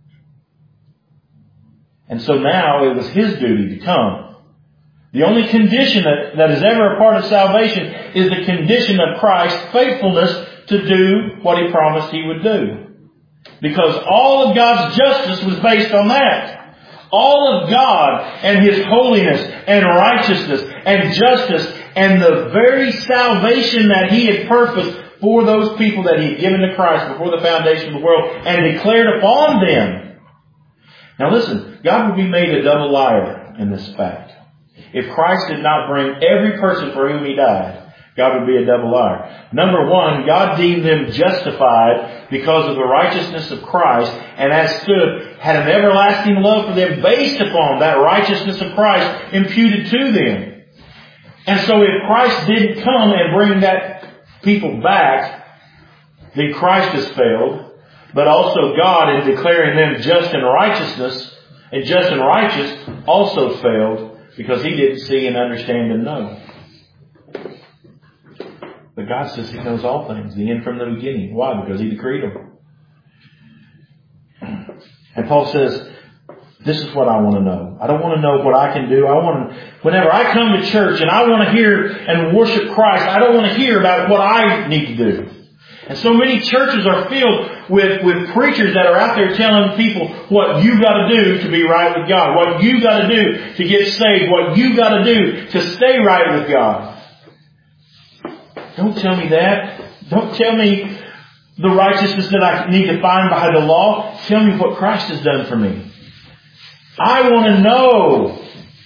And so now it was His duty to come. The only condition that is ever a part of salvation is the condition of Christ's faithfulness to do what He promised He would do. Because all of God's justice was based on that. All of God and His holiness and righteousness and justice and the very salvation that He had purposed for those people that He had given to Christ before the foundation of the world and declared upon them. Now listen, God would be made a double liar in this fact. If Christ did not bring every person for whom He died, God would be a double liar. Number one, God deemed them justified because of the righteousness of Christ, and as stood, had an everlasting love for them based upon that righteousness of Christ imputed to them. And so if Christ didn't come and bring that people back, then Christ has failed, but also God in declaring them just and righteous also failed because He didn't see and understand and know. But God says He knows all things, the end from the beginning. Why? Because He decreed them. And Paul says, this is what I want to know. I don't want to know what I can do. Whenever I come to church and I want to hear and worship Christ, I don't want to hear about what I need to do. And so many churches are filled with preachers that are out there telling people what you got to do to be right with God, what you got to do to get saved, what you got to do to stay right with God. Don't tell me that. Don't tell me the righteousness that I need to find by the law. Tell me what Christ has done for me. I want to know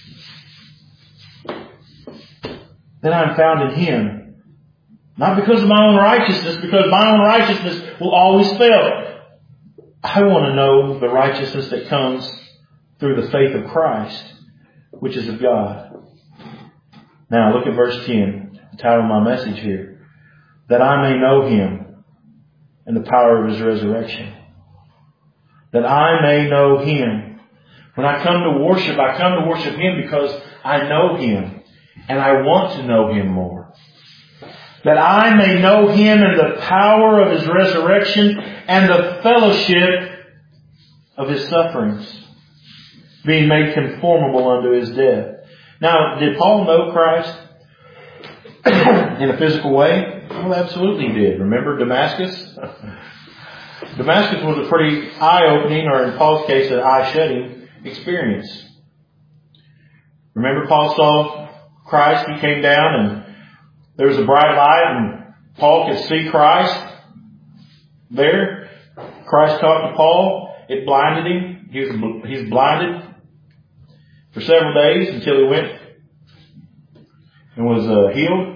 that I'm found in Him. Not because of my own righteousness, because my own righteousness will always fail. I want to know the righteousness that comes through the faith of Christ, which is of God. Now look at verse 10, the title of my message here. That I may know Him and the power of His resurrection. That I may know Him. When I come to worship Him because I know Him and I want to know Him more. That I may know Him and the power of His resurrection and the fellowship of His sufferings, being made conformable unto His death. Now, did Paul know Christ in a physical way? Well, absolutely he did. Remember Damascus? Damascus was a pretty eye-opening, or in Paul's case, an eye-shutting experience. Remember Paul saw Christ, he came down and there was a bright light and Paul could see Christ there. Christ talked to Paul. It blinded him. He's blinded for several days until he went and was healed.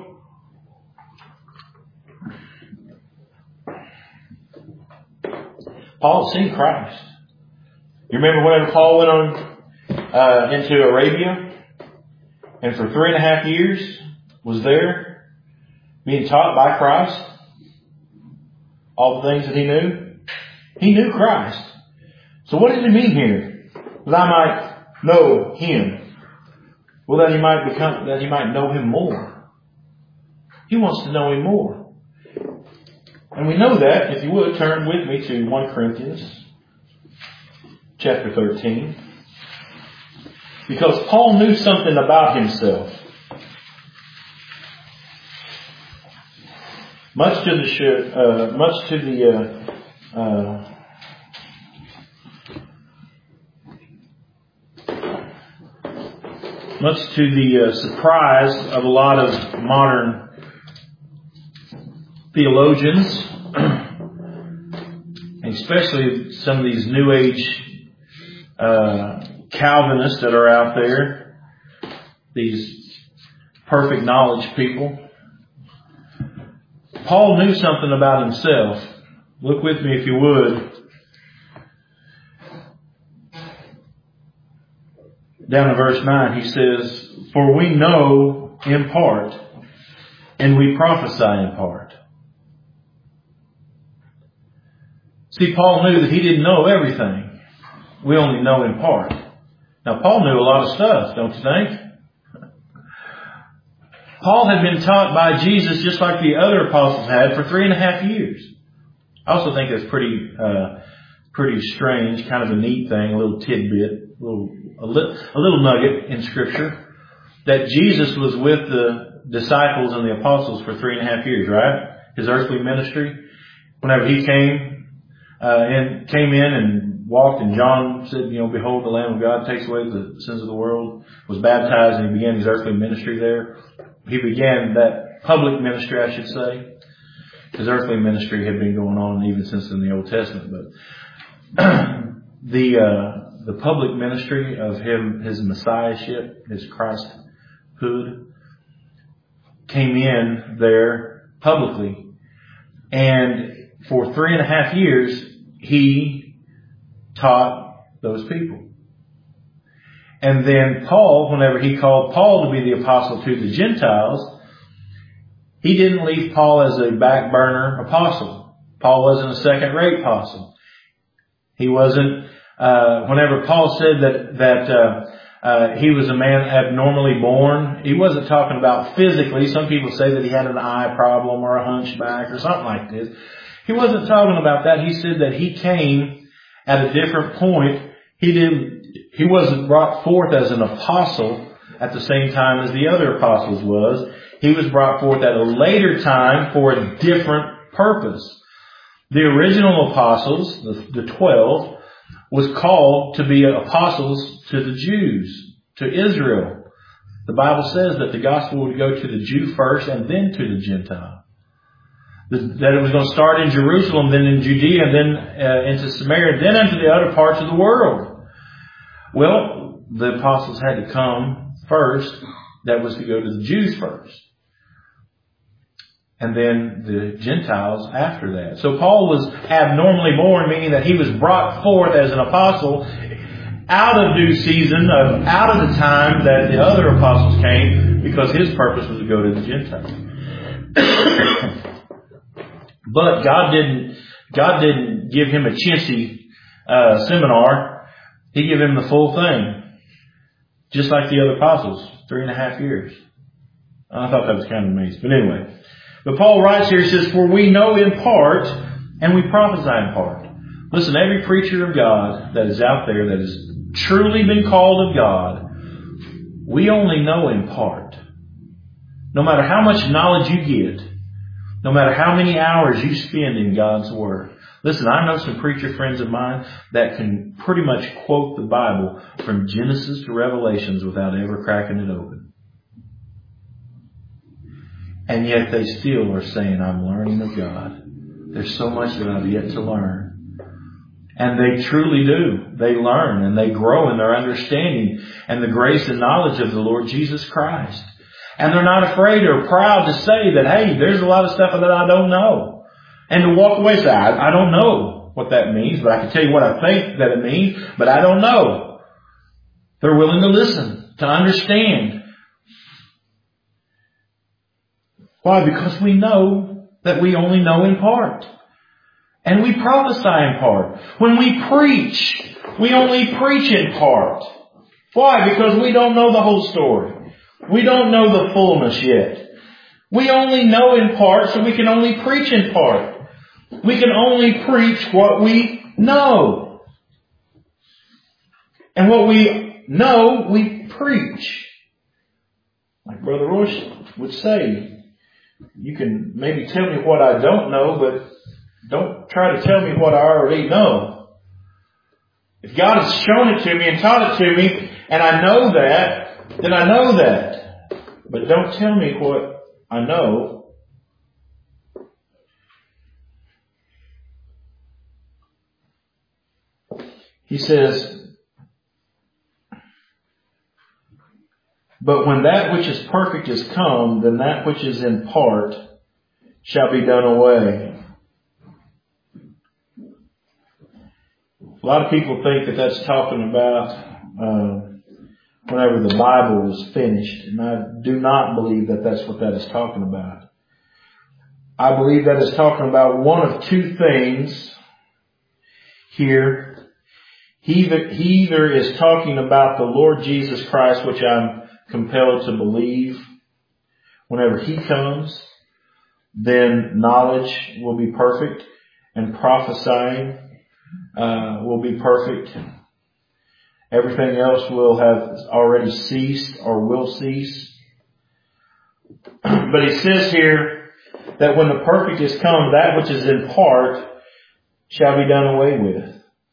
Paul had seen Christ. You remember when Paul went on into Arabia and for 3.5 years was there being taught by Christ all the things that he knew? He knew Christ. So what does it mean here? That I might know Him. Well, that he might know Him more. He wants to know Him more. And we know that, if you would, turn with me to 1 Corinthians chapter 13. Because Paul knew something about himself. Much to the surprise of a lot of modern theologians, especially some of these New Age Calvinists that are out there, these perfect knowledge people. Paul knew something about himself. Look with me, if you would, down in verse 9, he says, "For we know in part, and we prophesy in part." See, Paul knew that he didn't know everything. We only know in part. Now, Paul knew a lot of stuff, don't you think? Paul had been taught by Jesus just like the other apostles had for 3.5 years. I also think that's pretty strange, kind of a neat thing, a little tidbit, a little nugget in Scripture, that Jesus was with the disciples and the apostles for 3.5 years, right? His earthly ministry. Whenever he came in and walked, and John said, "Behold, the Lamb of God takes away the sins of the world," was baptized, and he began his earthly ministry there. He began that public ministry, I should say. His earthly ministry had been going on even since in the Old Testament, but the public ministry of his messiahship, his Christhood, came in there publicly, and for 3.5 years he taught those people. And then Paul, whenever he called Paul to be the apostle to the Gentiles, he didn't leave Paul as a back burner apostle. Paul wasn't a second-rate apostle. He wasn't, whenever Paul said that he was a man abnormally born, he wasn't talking about physically. Some people say that he had an eye problem or a hunchback or something like this. He wasn't talking about that. He said that he came at a different point. He wasn't brought forth as an apostle at the same time as the other apostles was. He was brought forth at a later time for a different purpose. The original apostles, the 12, was called to be apostles to the Jews, to Israel. The Bible says that the gospel would go to the Jew first and then to the Gentile. That it was going to start in Jerusalem, then in Judea, and then into Samaria, then into the other parts of the world. Well, the apostles had to come first. That was to go to the Jews first. And then the Gentiles after that. So Paul was abnormally born, meaning that he was brought forth as an apostle out of due season, out of the time that the other apostles came, because his purpose was to go to the Gentiles. But God didn't give him a chintzy seminar. He gave him the full thing. Just like the other apostles, 3.5 years. I thought that was kind of amazing. But anyway. But Paul writes here, he says, "For we know in part, and we prophesy in part." Listen, every preacher of God that is out there that has truly been called of God, we only know in part. No matter how much knowledge you get, no matter how many hours you spend in God's Word. Listen, I know some preacher friends of mine that can pretty much quote the Bible from Genesis to Revelations without ever cracking it open. And yet they still are saying, "I'm learning of God. There's so much that I've yet to learn." And they truly do. They learn and they grow in their understanding and the grace and knowledge of the Lord Jesus Christ. And they're not afraid or proud to say that, "Hey, there's a lot of stuff that I don't know." And to walk away and say, I don't know what that means, but I can tell you what I think that it means, but I don't know. They're willing to listen, to understand. Why? Because we know that we only know in part. And we prophesy in part. When we preach, we only preach in part. Why? Because we don't know the whole story. We don't know the fullness yet. We only know in part, so we can only preach in part. We can only preach what we know. And what we know, we preach. Like Brother Royce would say, you can maybe tell me what I don't know, but don't try to tell me what I already know. If God has shown it to me and taught it to me, and I know that, then I know that. But don't tell me what I know. He says, "But when that which is perfect is come, then that which is in part shall be done away." A lot of people think that that's talking about whenever the Bible was finished. And I do not believe that that's what that is talking about. I believe that is talking about one of two things here. He either is talking about the Lord Jesus Christ, which I'm compelled to believe. Whenever He comes, then knowledge will be perfect and prophesying will be perfect. Everything else will have already ceased or will cease. But He says here that when the perfect is come, that which is in part shall be done away with.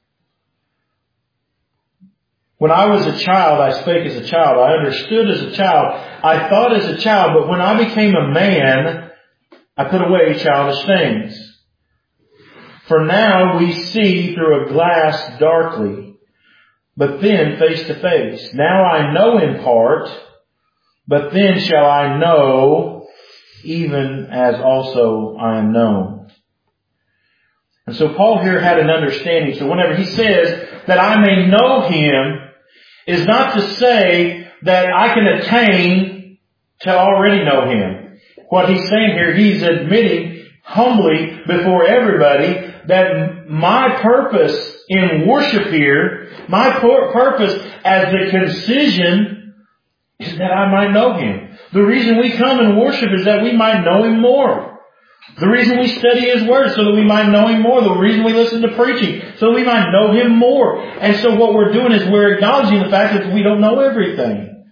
When I was a child, I spake as a child. I understood as a child. I thought as a child. But when I became a man, I put away childish things. For now we see through a glass darkly, but then face to face. Now I know in part, but then shall I know, even as also I am known. And so Paul here had an understanding. So whenever he says that I may know Him, is not to say that I can attain to already know Him. What he's saying here, he's admitting humbly before everybody that my purpose in worship here, my purpose as the concision, is that I might know Him. The reason we come and worship is that we might know Him more. The reason we study His Word is so that we might know Him more. The reason we listen to preaching, so that we might know Him more. And so what we're doing is we're acknowledging the fact that we don't know everything.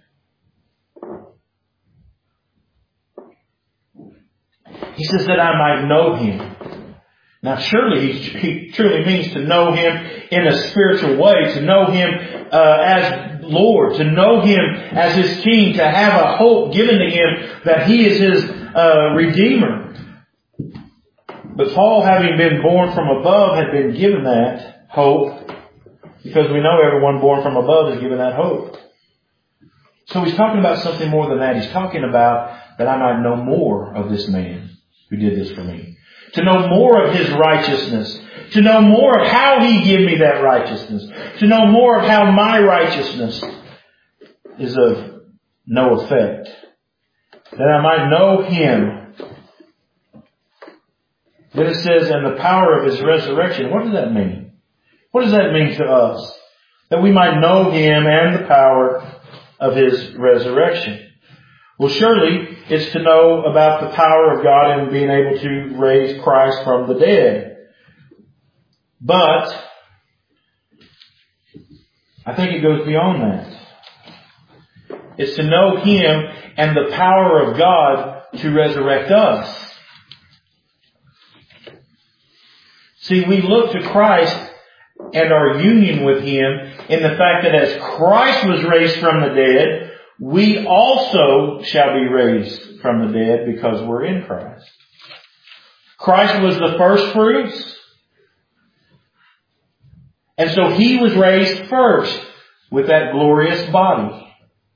He says that I might know Him. Now surely he truly means to know Him in a spiritual way, to know Him as Lord, to know Him as His King, to have a hope given to Him that He is His Redeemer. But Paul, having been born from above, had been given that hope, because we know everyone born from above is given that hope. So he's talking about something more than that. He's talking about that I might know more of this man who did this for me. To know more of His righteousness. To know more of how He gave me that righteousness. To know more of how my righteousness is of no effect. That I might know Him. Then it says, and the power of His resurrection. What does that mean? What does that mean to us? That we might know Him and the power of His resurrection. Well, surely it's to know about the power of God in being able to raise Christ from the dead. But I think it goes beyond that. It's to know Him and the power of God to resurrect us. See, we look to Christ and our union with Him in the fact that as Christ was raised from the dead, we also shall be raised from the dead because we're in Christ. Christ was the first fruits. And so He was raised first with that glorious body.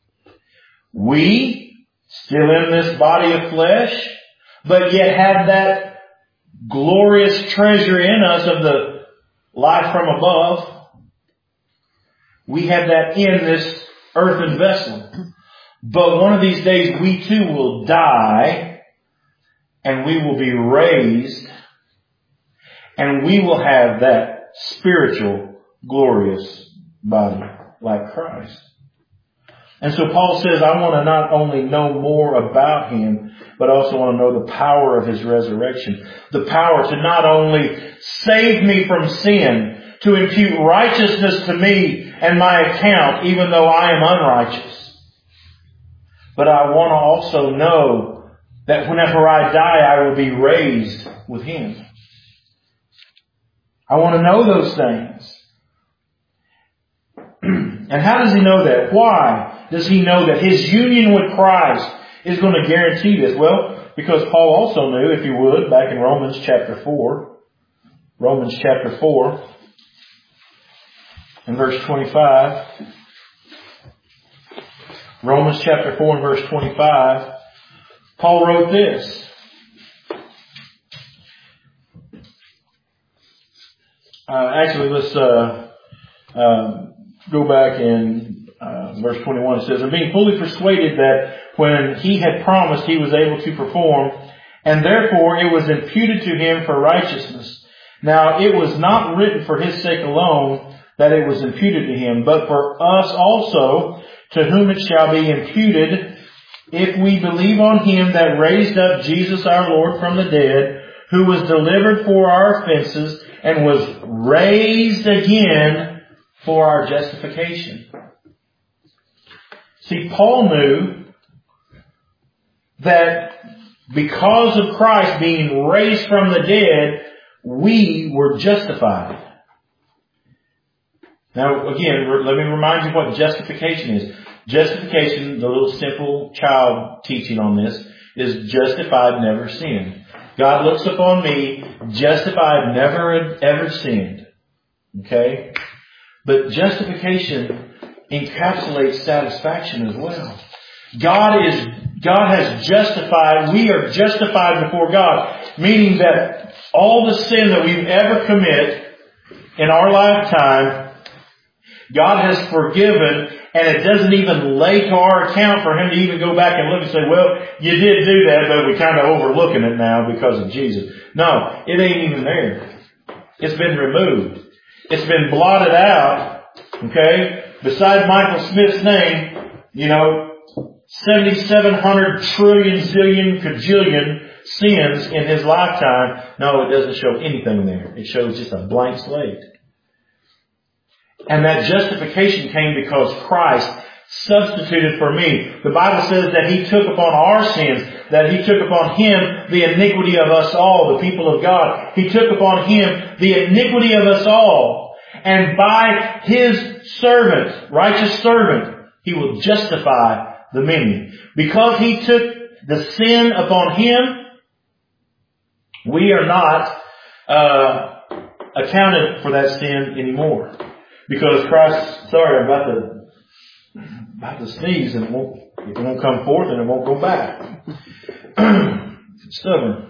We, still in this body of flesh, but yet have that glorious treasure in us of the life from above. We have that in this earthen vessel. But one of these days we too will die and we will be raised and we will have that spiritual glorious body like Christ. And so Paul says, I want to not only know more about Him, but also want to know the power of His resurrection. The power to not only save me from sin, to impute righteousness to me and my account, even though I am unrighteous. But I want to also know that whenever I die, I will be raised with Him. I want to know those things. And how does he know that? Why does he know that his union with Christ is going to guarantee this? Well, because Paul also knew, if you would, back in Romans chapter 4, and verse 25. Romans chapter 4 and verse 25. Paul wrote this. Actually, let's go back and verse 21, it says, "And being fully persuaded that when he had promised he was able to perform, and therefore it was imputed to him for righteousness. Now it was not written for his sake alone that it was imputed to him, but for us also, to whom it shall be imputed, if we believe on him that raised up Jesus our Lord from the dead, who was delivered for our offenses, and was raised again for our justification." See, Paul knew that because of Christ being raised from the dead, we were justified. Now, again, let me remind you what justification is. Justification, the little simple child teaching on this, is justified, never sinned. God looks upon me, justified, never ever sinned. Okay? But justification encapsulates satisfaction as well. God has justified, we are justified before God, meaning that all the sin that we've ever commit in our lifetime, God has forgiven, and it doesn't even lay to our account for Him to even go back and look and say, well, you did do that, but we're kind of overlooking it now because of Jesus. No, it ain't even there. It's been removed. It's been blotted out. Okay? Beside Michael Smith's name, 7,700 trillion, zillion, cajillion sins in his lifetime. No, it doesn't show anything there. It shows just a blank slate. And that justification came because Christ substituted for me. The Bible says that He took upon our sins, that He took upon Him the iniquity of us all, the people of God. He took upon Him the iniquity of us all. And by His servant, righteous servant, He will justify the many. Because He took the sin upon Him, we are not accounted for that sin anymore. Because Christ, sorry, I'm about to sneeze and it won't come forth and it won't go back. It's stubborn.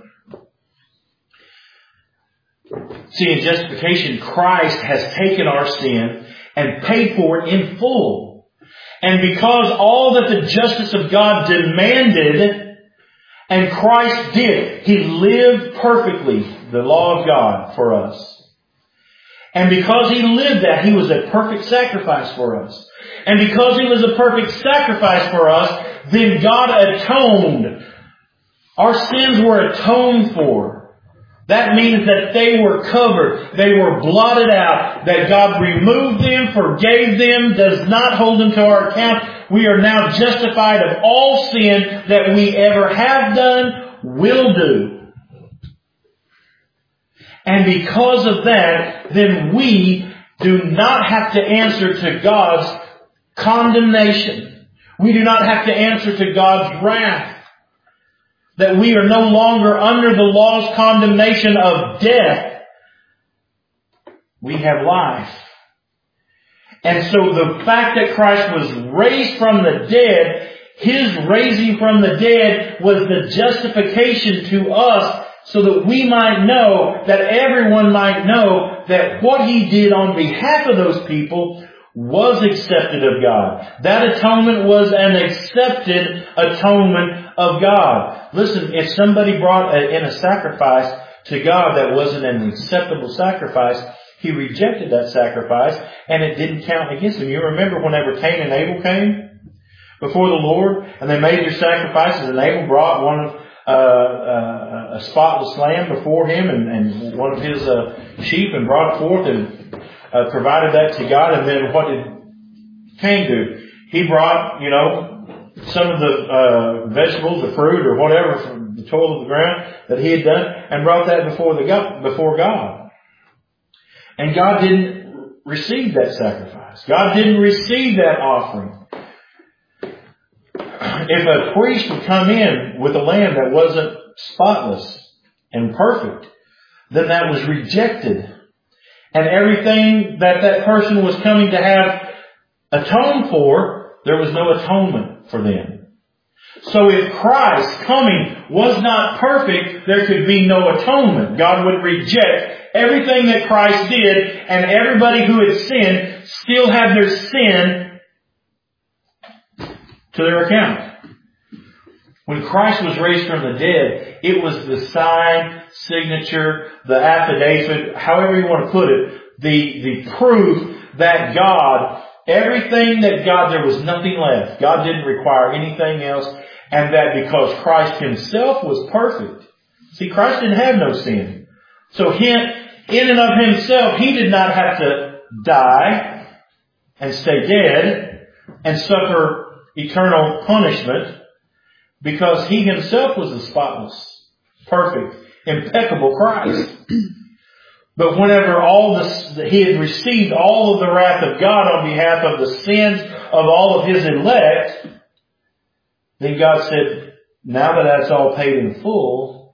See, in justification, Christ has taken our sin and paid for it in full. And because all that the justice of God demanded, and Christ did, He lived perfectly the law of God for us. And because He lived that, He was a perfect sacrifice for us. And because He was a perfect sacrifice for us, then God atoned. Our sins were atoned for. That means that they were covered. They were blotted out. That God removed them, forgave them, does not hold them to our account. We are now justified of all sin that we ever have done, will do. And because of that, then we do not have to answer to God's condemnation. We do not have to answer to God's wrath. That we are no longer under the law's condemnation of death. We have life. And so the fact that Christ was raised from the dead, His raising from the dead was the justification to us, so that we might know, that everyone might know, that what He did on behalf of those people was accepted of God. That atonement was an accepted atonement of God. Listen, if somebody brought in a sacrifice to God that wasn't an acceptable sacrifice, He rejected that sacrifice and it didn't count against him. You remember whenever Cain and Abel came before the Lord and they made their sacrifices, and Abel brought one of a spotless lamb before him and one of his sheep, and brought forth and provided that to God. And then what did Cain do? He brought, some of the vegetables, the fruit, or whatever from the toil of the ground that he had done, and brought that before God. And God didn't receive that sacrifice. God didn't receive that offering. If a priest would come in with a lamb that wasn't spotless and perfect, then that was rejected. And everything that person was coming to have atoned for, there was no atonement for them. So if Christ coming was not perfect, there could be no atonement. God would reject everything that Christ did, and everybody who had sinned still had their sin to their account. When Christ was raised from the dead, it was the sign, signature, the affidavit, however you want to put it, the proof that God, everything that God, there was nothing left. God didn't require anything else, and that because Christ Himself was perfect. See, Christ didn't have no sin. So in and of Himself, He did not have to die and stay dead and suffer eternal punishment, because He Himself was the spotless, perfect, impeccable Christ. But whenever He had received all of the wrath of God on behalf of the sins of all of His elect, then God said, now that that's all paid in full,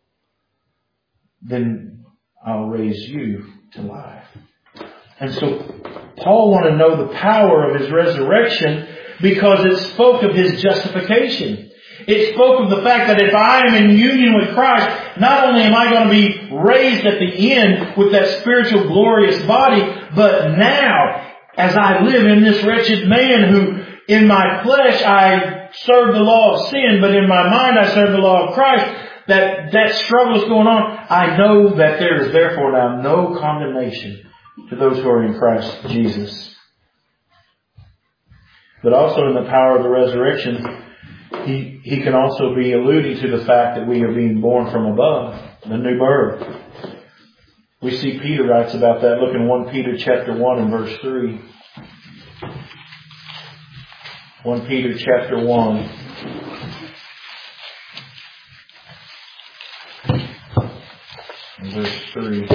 then I'll raise you to life. And so Paul wanted to know the power of His resurrection because it spoke of His justification. It spoke of the fact that if I am in union with Christ, not only am I going to be raised at the end with that spiritual glorious body, but now, as I live in this wretched man who in my flesh I serve the law of sin, but in my mind I serve the law of Christ, that struggle is going on, I know that there is therefore now no condemnation to those who are in Christ Jesus. But also in the power of the resurrection, He can also be alluding to the fact that we are being born from above, the new birth. We see Peter writes about that. Look in 1 Peter chapter 1 and verse 3. 1 Peter chapter 1. And verse 3.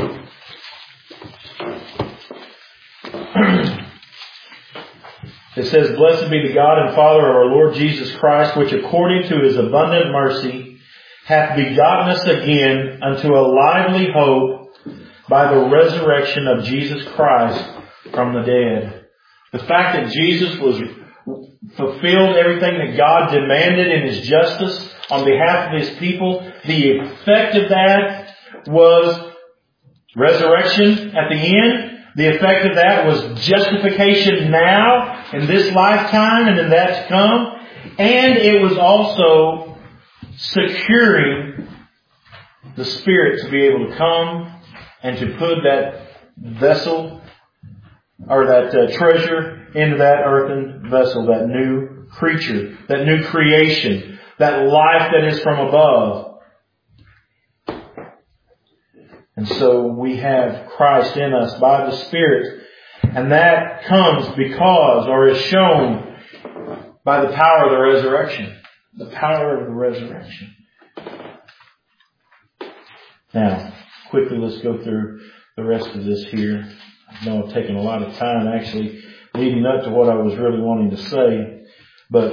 It says, Blessed be the God and Father of our Lord Jesus Christ, which according to His abundant mercy hath begotten us again unto a lively hope by the resurrection of Jesus Christ from the dead. The fact that Jesus fulfilled everything that God demanded in His justice on behalf of His people, the effect of that was resurrection at the end. The effect of that was justification now, in this lifetime and in that to come. And it was also securing the Spirit to be able to come and to put that vessel or that treasure into that earthen vessel, that new creature, that new creation, that life that is from above. And so we have Christ in us by the Spirit. And that comes because, or is shown by the power of the resurrection. The power of the resurrection. Now, quickly let's go through the rest of this here. I know I've taken a lot of time actually leading up to what I was really wanting to say. But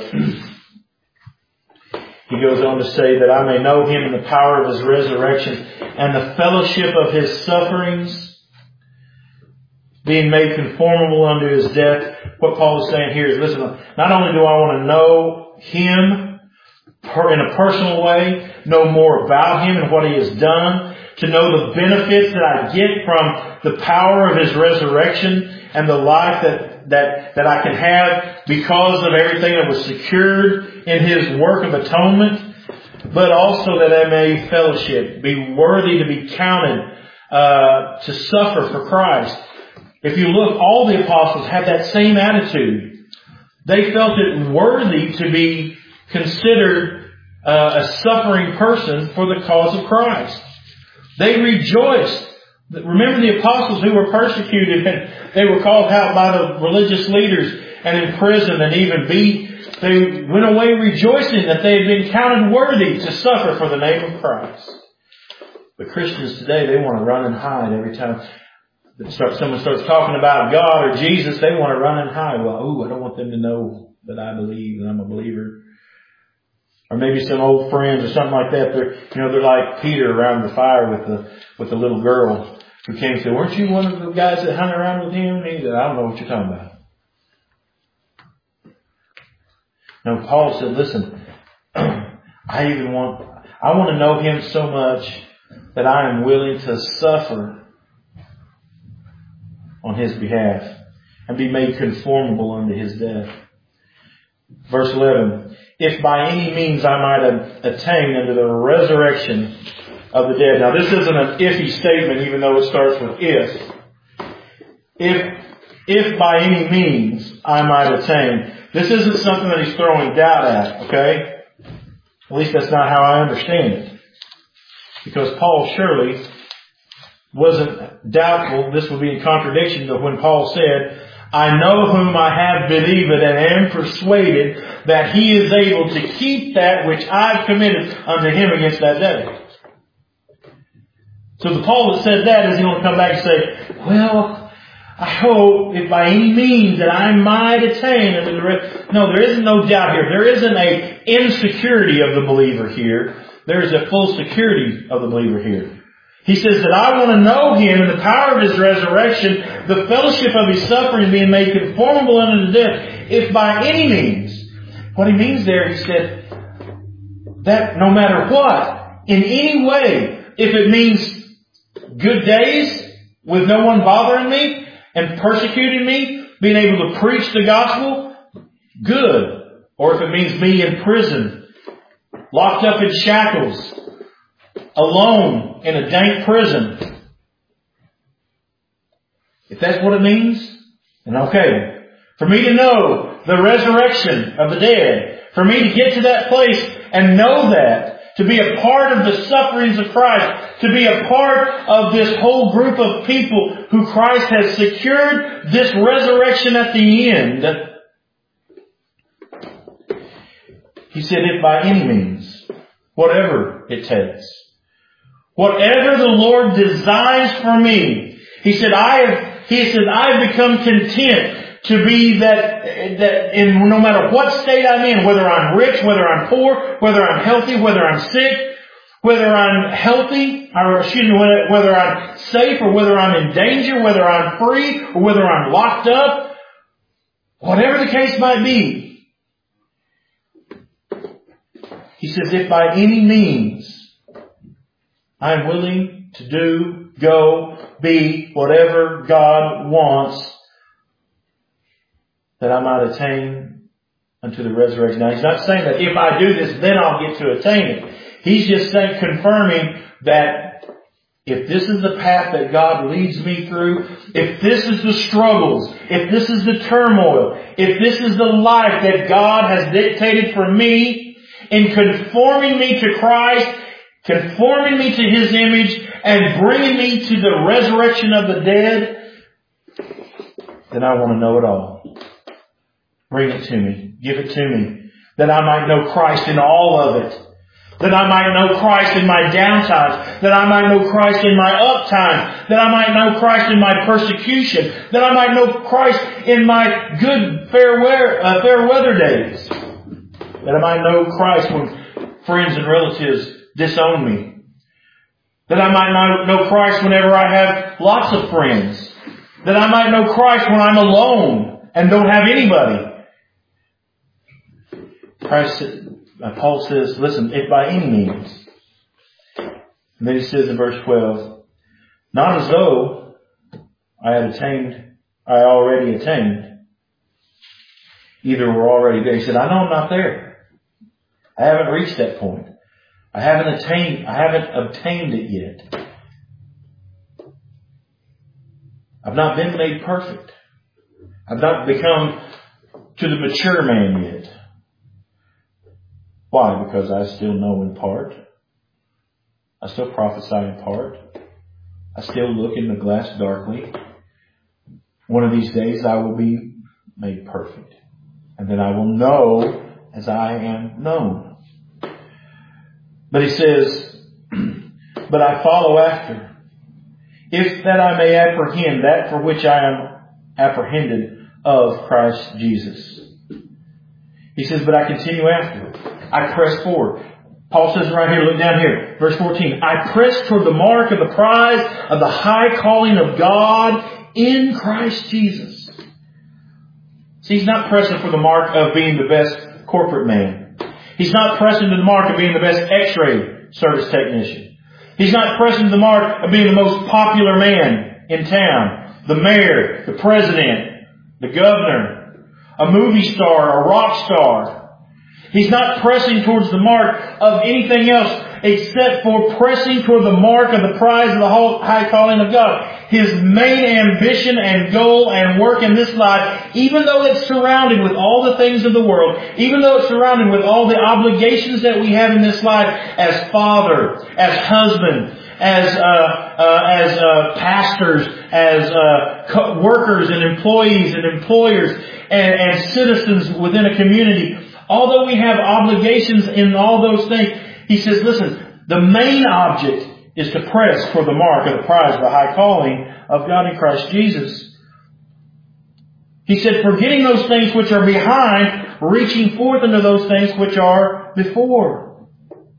he goes on to say that I may know Him in the power of His resurrection and the fellowship of His sufferings, being made conformable unto His death. What Paul is saying here is, listen, not only do I want to know Him in a personal way, know more about Him and what He has done, to know the benefits that I get from the power of His resurrection and the life that I can have because of everything that was secured in His work of atonement, but also that I may fellowship, be worthy to be counted, to suffer for Christ. If you look, all the apostles had that same attitude. They felt it worthy to be considered a suffering person for the cause of Christ. They rejoiced. Remember the apostles who were persecuted and they were called out by the religious leaders and imprisoned and even beat. They went away rejoicing that they had been counted worthy to suffer for the name of Christ. But Christians today, they want to run and hide every time someone starts talking about God or Jesus. They want to run and hide. Well, I don't want them to know that I believe and I'm a believer. Or maybe some old friends or something like that. They're like Peter around the fire with the little girl who came and said, "Weren't you one of the guys that hung around with him?" And he said, "I don't know what you're talking about." No, Paul said, listen, I want to know Him so much that I am willing to suffer on His behalf and be made conformable unto His death. Verse 11. If by any means I might attain unto the resurrection of the dead. Now this isn't an iffy statement, even though it starts with if. If by any means I might attain. This isn't something that he's throwing doubt at, okay? At least that's not how I understand it. Because Paul surely wasn't doubtful. This would be in contradiction to when Paul said, I know whom I have believed and am persuaded that he is able to keep that which I've committed unto him against that day. So the Paul that said that is going to come back and say, well, I hope if by any means that I might attain unto the rest. No, there isn't no doubt here. There isn't a insecurity of the believer here. There is a full security of the believer here. He says that I want to know Him and the power of His resurrection, the fellowship of His suffering, being made conformable unto death, if by any means. What he means there, he said, that no matter what, in any way, if it means good days with no one bothering me and persecuting me, being able to preach the gospel, good. Or if it means me in prison, locked up in shackles, alone in a dank prison. If that's what it means, then okay. For me to know the resurrection of the dead, for me to get to that place and know that, to be a part of the sufferings of Christ, to be a part of this whole group of people who Christ has secured this resurrection at the end. He said, if by any means, whatever it takes, whatever the Lord designs for me, He said, I've become content to be that in no matter what state I'm in, whether I'm rich, whether I'm poor, whether I'm healthy, whether I'm sick, whether I'm healthy, whether I'm safe or whether I'm in danger, whether I'm free or whether I'm locked up, whatever the case might be. He says, if by any means I'm willing to do, go, be whatever God wants, that I might attain unto the resurrection. Now, He's not saying that if I do this, then I'll get to attain it. He's just saying, confirming that if this is the path that God leads me through, if this is the struggles, if this is the turmoil, if this is the life that God has dictated for me in conforming me to Christ, conforming me to His image, and bringing me to the resurrection of the dead, then I want to know it all. Bring it to me. Give it to me. That I might know Christ in all of it. That I might know Christ in my downtimes. That I might know Christ in my uptime. That I might know Christ in my persecution. That I might know Christ in my good, fair weather days. That I might know Christ when friends and relatives disown me. That I might know Christ whenever I have lots of friends. That I might know Christ when I'm alone and don't have anybody. Paul says, listen, if by any means. And then he says in verse 12, not as though I already attained. Either we're already there. He said, I know I'm not there. I haven't reached that point. I haven't obtained it yet. I've not been made perfect. I've not become to the mature man yet. Why? Because I still know in part. I still prophesy in part. I still look in the glass darkly. One of these days I will be made perfect. And then I will know as I am known. But he says, but I follow after, if that I may apprehend that for which I am apprehended of Christ Jesus. He says, but I continue after. I press forward. Paul says right here, look down here, verse 14. I press toward the mark of the prize of the high calling of God in Christ Jesus. See, he's not pressing for the mark of being the best corporate man. He's not pressing to the mark of being the best x-ray service technician. He's not pressing to the mark of being the most popular man in town. The mayor, the president, the governor. a movie star, a rock star. He's not pressing towards the mark of anything else except for pressing toward the mark of the prize of the high calling of God. His main ambition and goal and work in this life, even though it's surrounded with all the things of the world, even though it's surrounded with all the obligations that we have in this life as father, as husband, as pastors, as workers and employees and employers and citizens within a community, although we have obligations in all those things, he says, listen, the main object is to press for the mark of the prize of the high calling of God in Christ Jesus. He said, forgetting those things which are behind, reaching forth into those things which are before.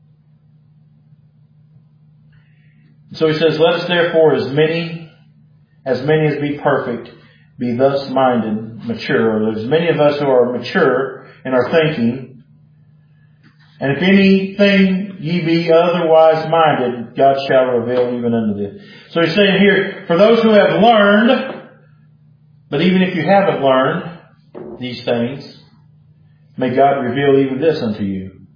So he says, let us therefore as many as be perfect, be thus minded, mature. Or there's many of us who are mature in our thinking. And if anything ye be otherwise minded, God shall reveal even unto thee. So he's saying here, for those who have learned, but even if you haven't learned these things, may God reveal even this unto you.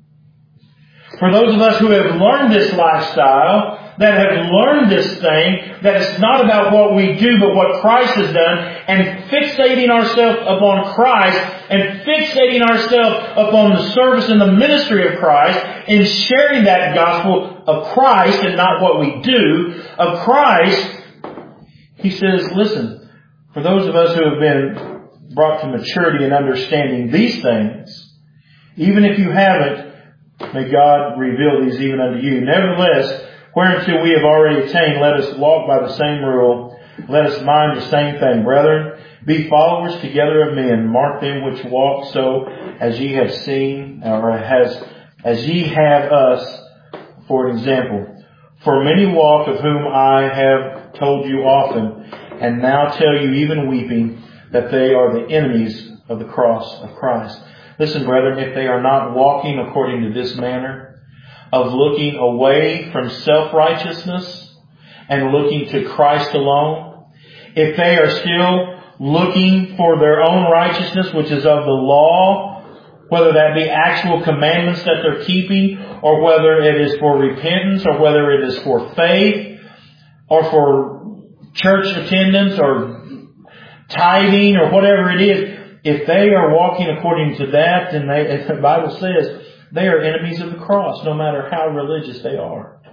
For those of us who have learned this lifestyle, that have learned this thing, that it's not about what we do, but what Christ has done, and fixating ourselves upon Christ, and fixating ourselves upon the service and the ministry of Christ, and sharing that gospel of Christ and not what we do, of Christ, he says, listen, for those of us who have been brought to maturity in understanding these things, even if you haven't, may God reveal these even unto you. Nevertheless, whereunto we have already attained, let us walk by the same rule. Let us mind the same thing. Brethren, be followers together of men. Mark them which walk so as ye have seen, or as ye have us for an example. For many walk, of whom I have told you often, and now tell you even weeping, that they are the enemies of the cross of Christ. Listen, brethren, if they are not walking according to this manner, of looking away from self-righteousness and looking to Christ alone, if they are still looking for their own righteousness, which is of the law, whether that be actual commandments that they're keeping, or whether it is for repentance, or whether it is for faith, or for church attendance, or tithing, or whatever it is, if they are walking according to that, then as the Bible says, they are enemies of the cross, no matter how religious they are.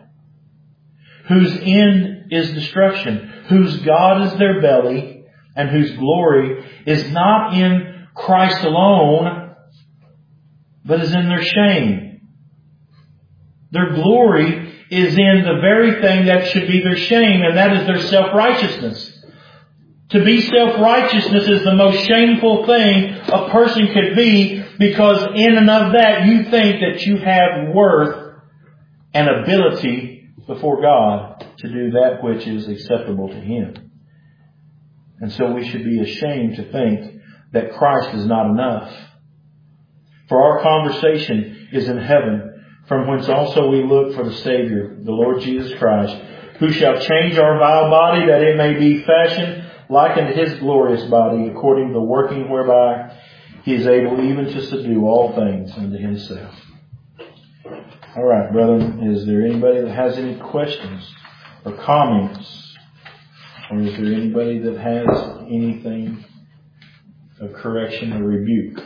Whose end is destruction, whose God is their belly, and whose glory is not in Christ alone, but is in their shame. Their glory is in the very thing that should be their shame, and that is their self-righteousness. To be self-righteousness is the most shameful thing a person could be, because in and of that you think that you have worth and ability before God to do that which is acceptable to Him. And so we should be ashamed to think that Christ is not enough. For our conversation is in heaven, from whence also we look for the Savior, the Lord Jesus Christ, who shall change our vile body, that it may be fashioned like unto His glorious body, according to the working whereby He is able even to subdue all things unto Himself. All right, brethren, is there anybody that has any questions or comments? Or is there anybody that has anything of correction or rebuke?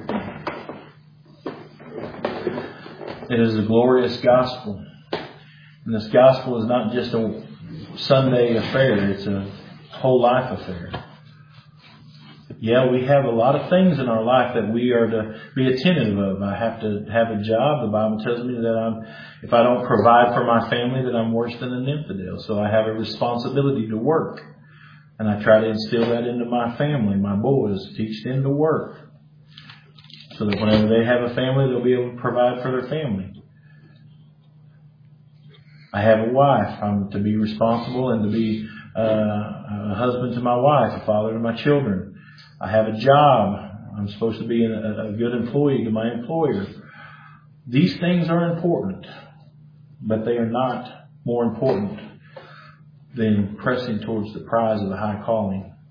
It is a glorious gospel. And this gospel is not just a Sunday affair. It's a whole life affair. Yeah, we have a lot of things in our life that we are to be attentive of. I have to have a job. The Bible tells me that if I don't provide for my family, that I'm worse than an infidel. So I have a responsibility to work. And I try to instill that into my family, my boys, teach them to work. So that whenever they have a family, they'll be able to provide for their family. I have a wife. I'm to be responsible and to be a husband to my wife, a father to my children. I have a job. I'm supposed to be a good employee to my employer. These things are important, but they are not more important than pressing towards the prize of the high calling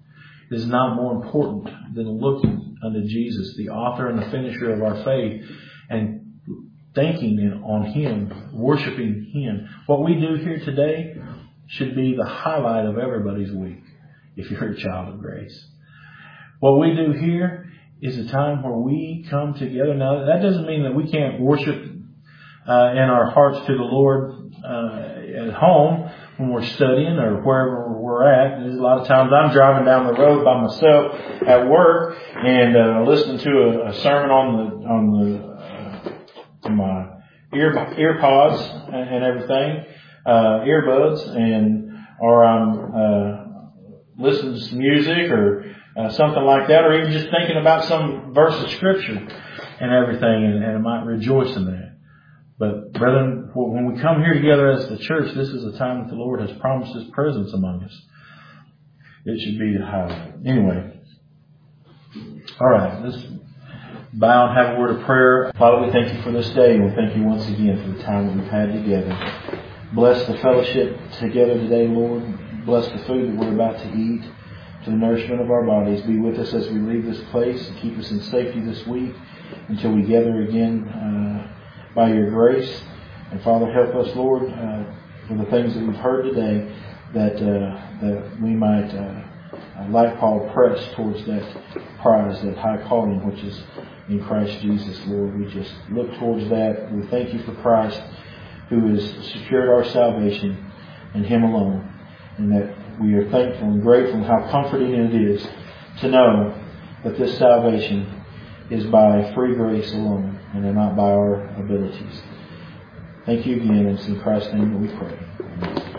is not more important than looking unto Jesus, the author and the finisher of our faith, and thinking on Him, worshiping Him. What we do here today should be the highlight of everybody's week, if you're a child of grace. What we do here is a time where we come together. Now, that doesn't mean that we can't worship in our hearts to the Lord at home when we're studying or wherever we're at. There's a lot of times I'm driving down the road by myself at work and listening to a sermon on my ear pods and everything, earbuds, or I'm listening to some music or something like that, or even just thinking about some verse of Scripture and everything, and I might rejoice in that. But brethren, when we come here together as the church, this is a time that the Lord has promised His presence among us. It should be the highlight. Anyway. Alright, let's bow and have a word of prayer. Father, we thank You for this day, and we thank You once again for the time that we've had together. Bless the fellowship together today, Lord. Bless the food that we're about to eat, to the nourishment of our bodies. Be with us as we leave this place and keep us in safety this week until we gather again by Your grace. And Father, help us, Lord, for the things that we've heard today, that we might, like Paul, press towards that prize, that high calling which is in Christ Jesus, Lord. We just look towards that. We thank You for Christ, who has secured our salvation in Him alone, and that we are thankful and grateful, and how comforting it is to know that this salvation is by free grace alone, and not by our abilities. Thank You again, and it's in Christ's name that we pray. Amen.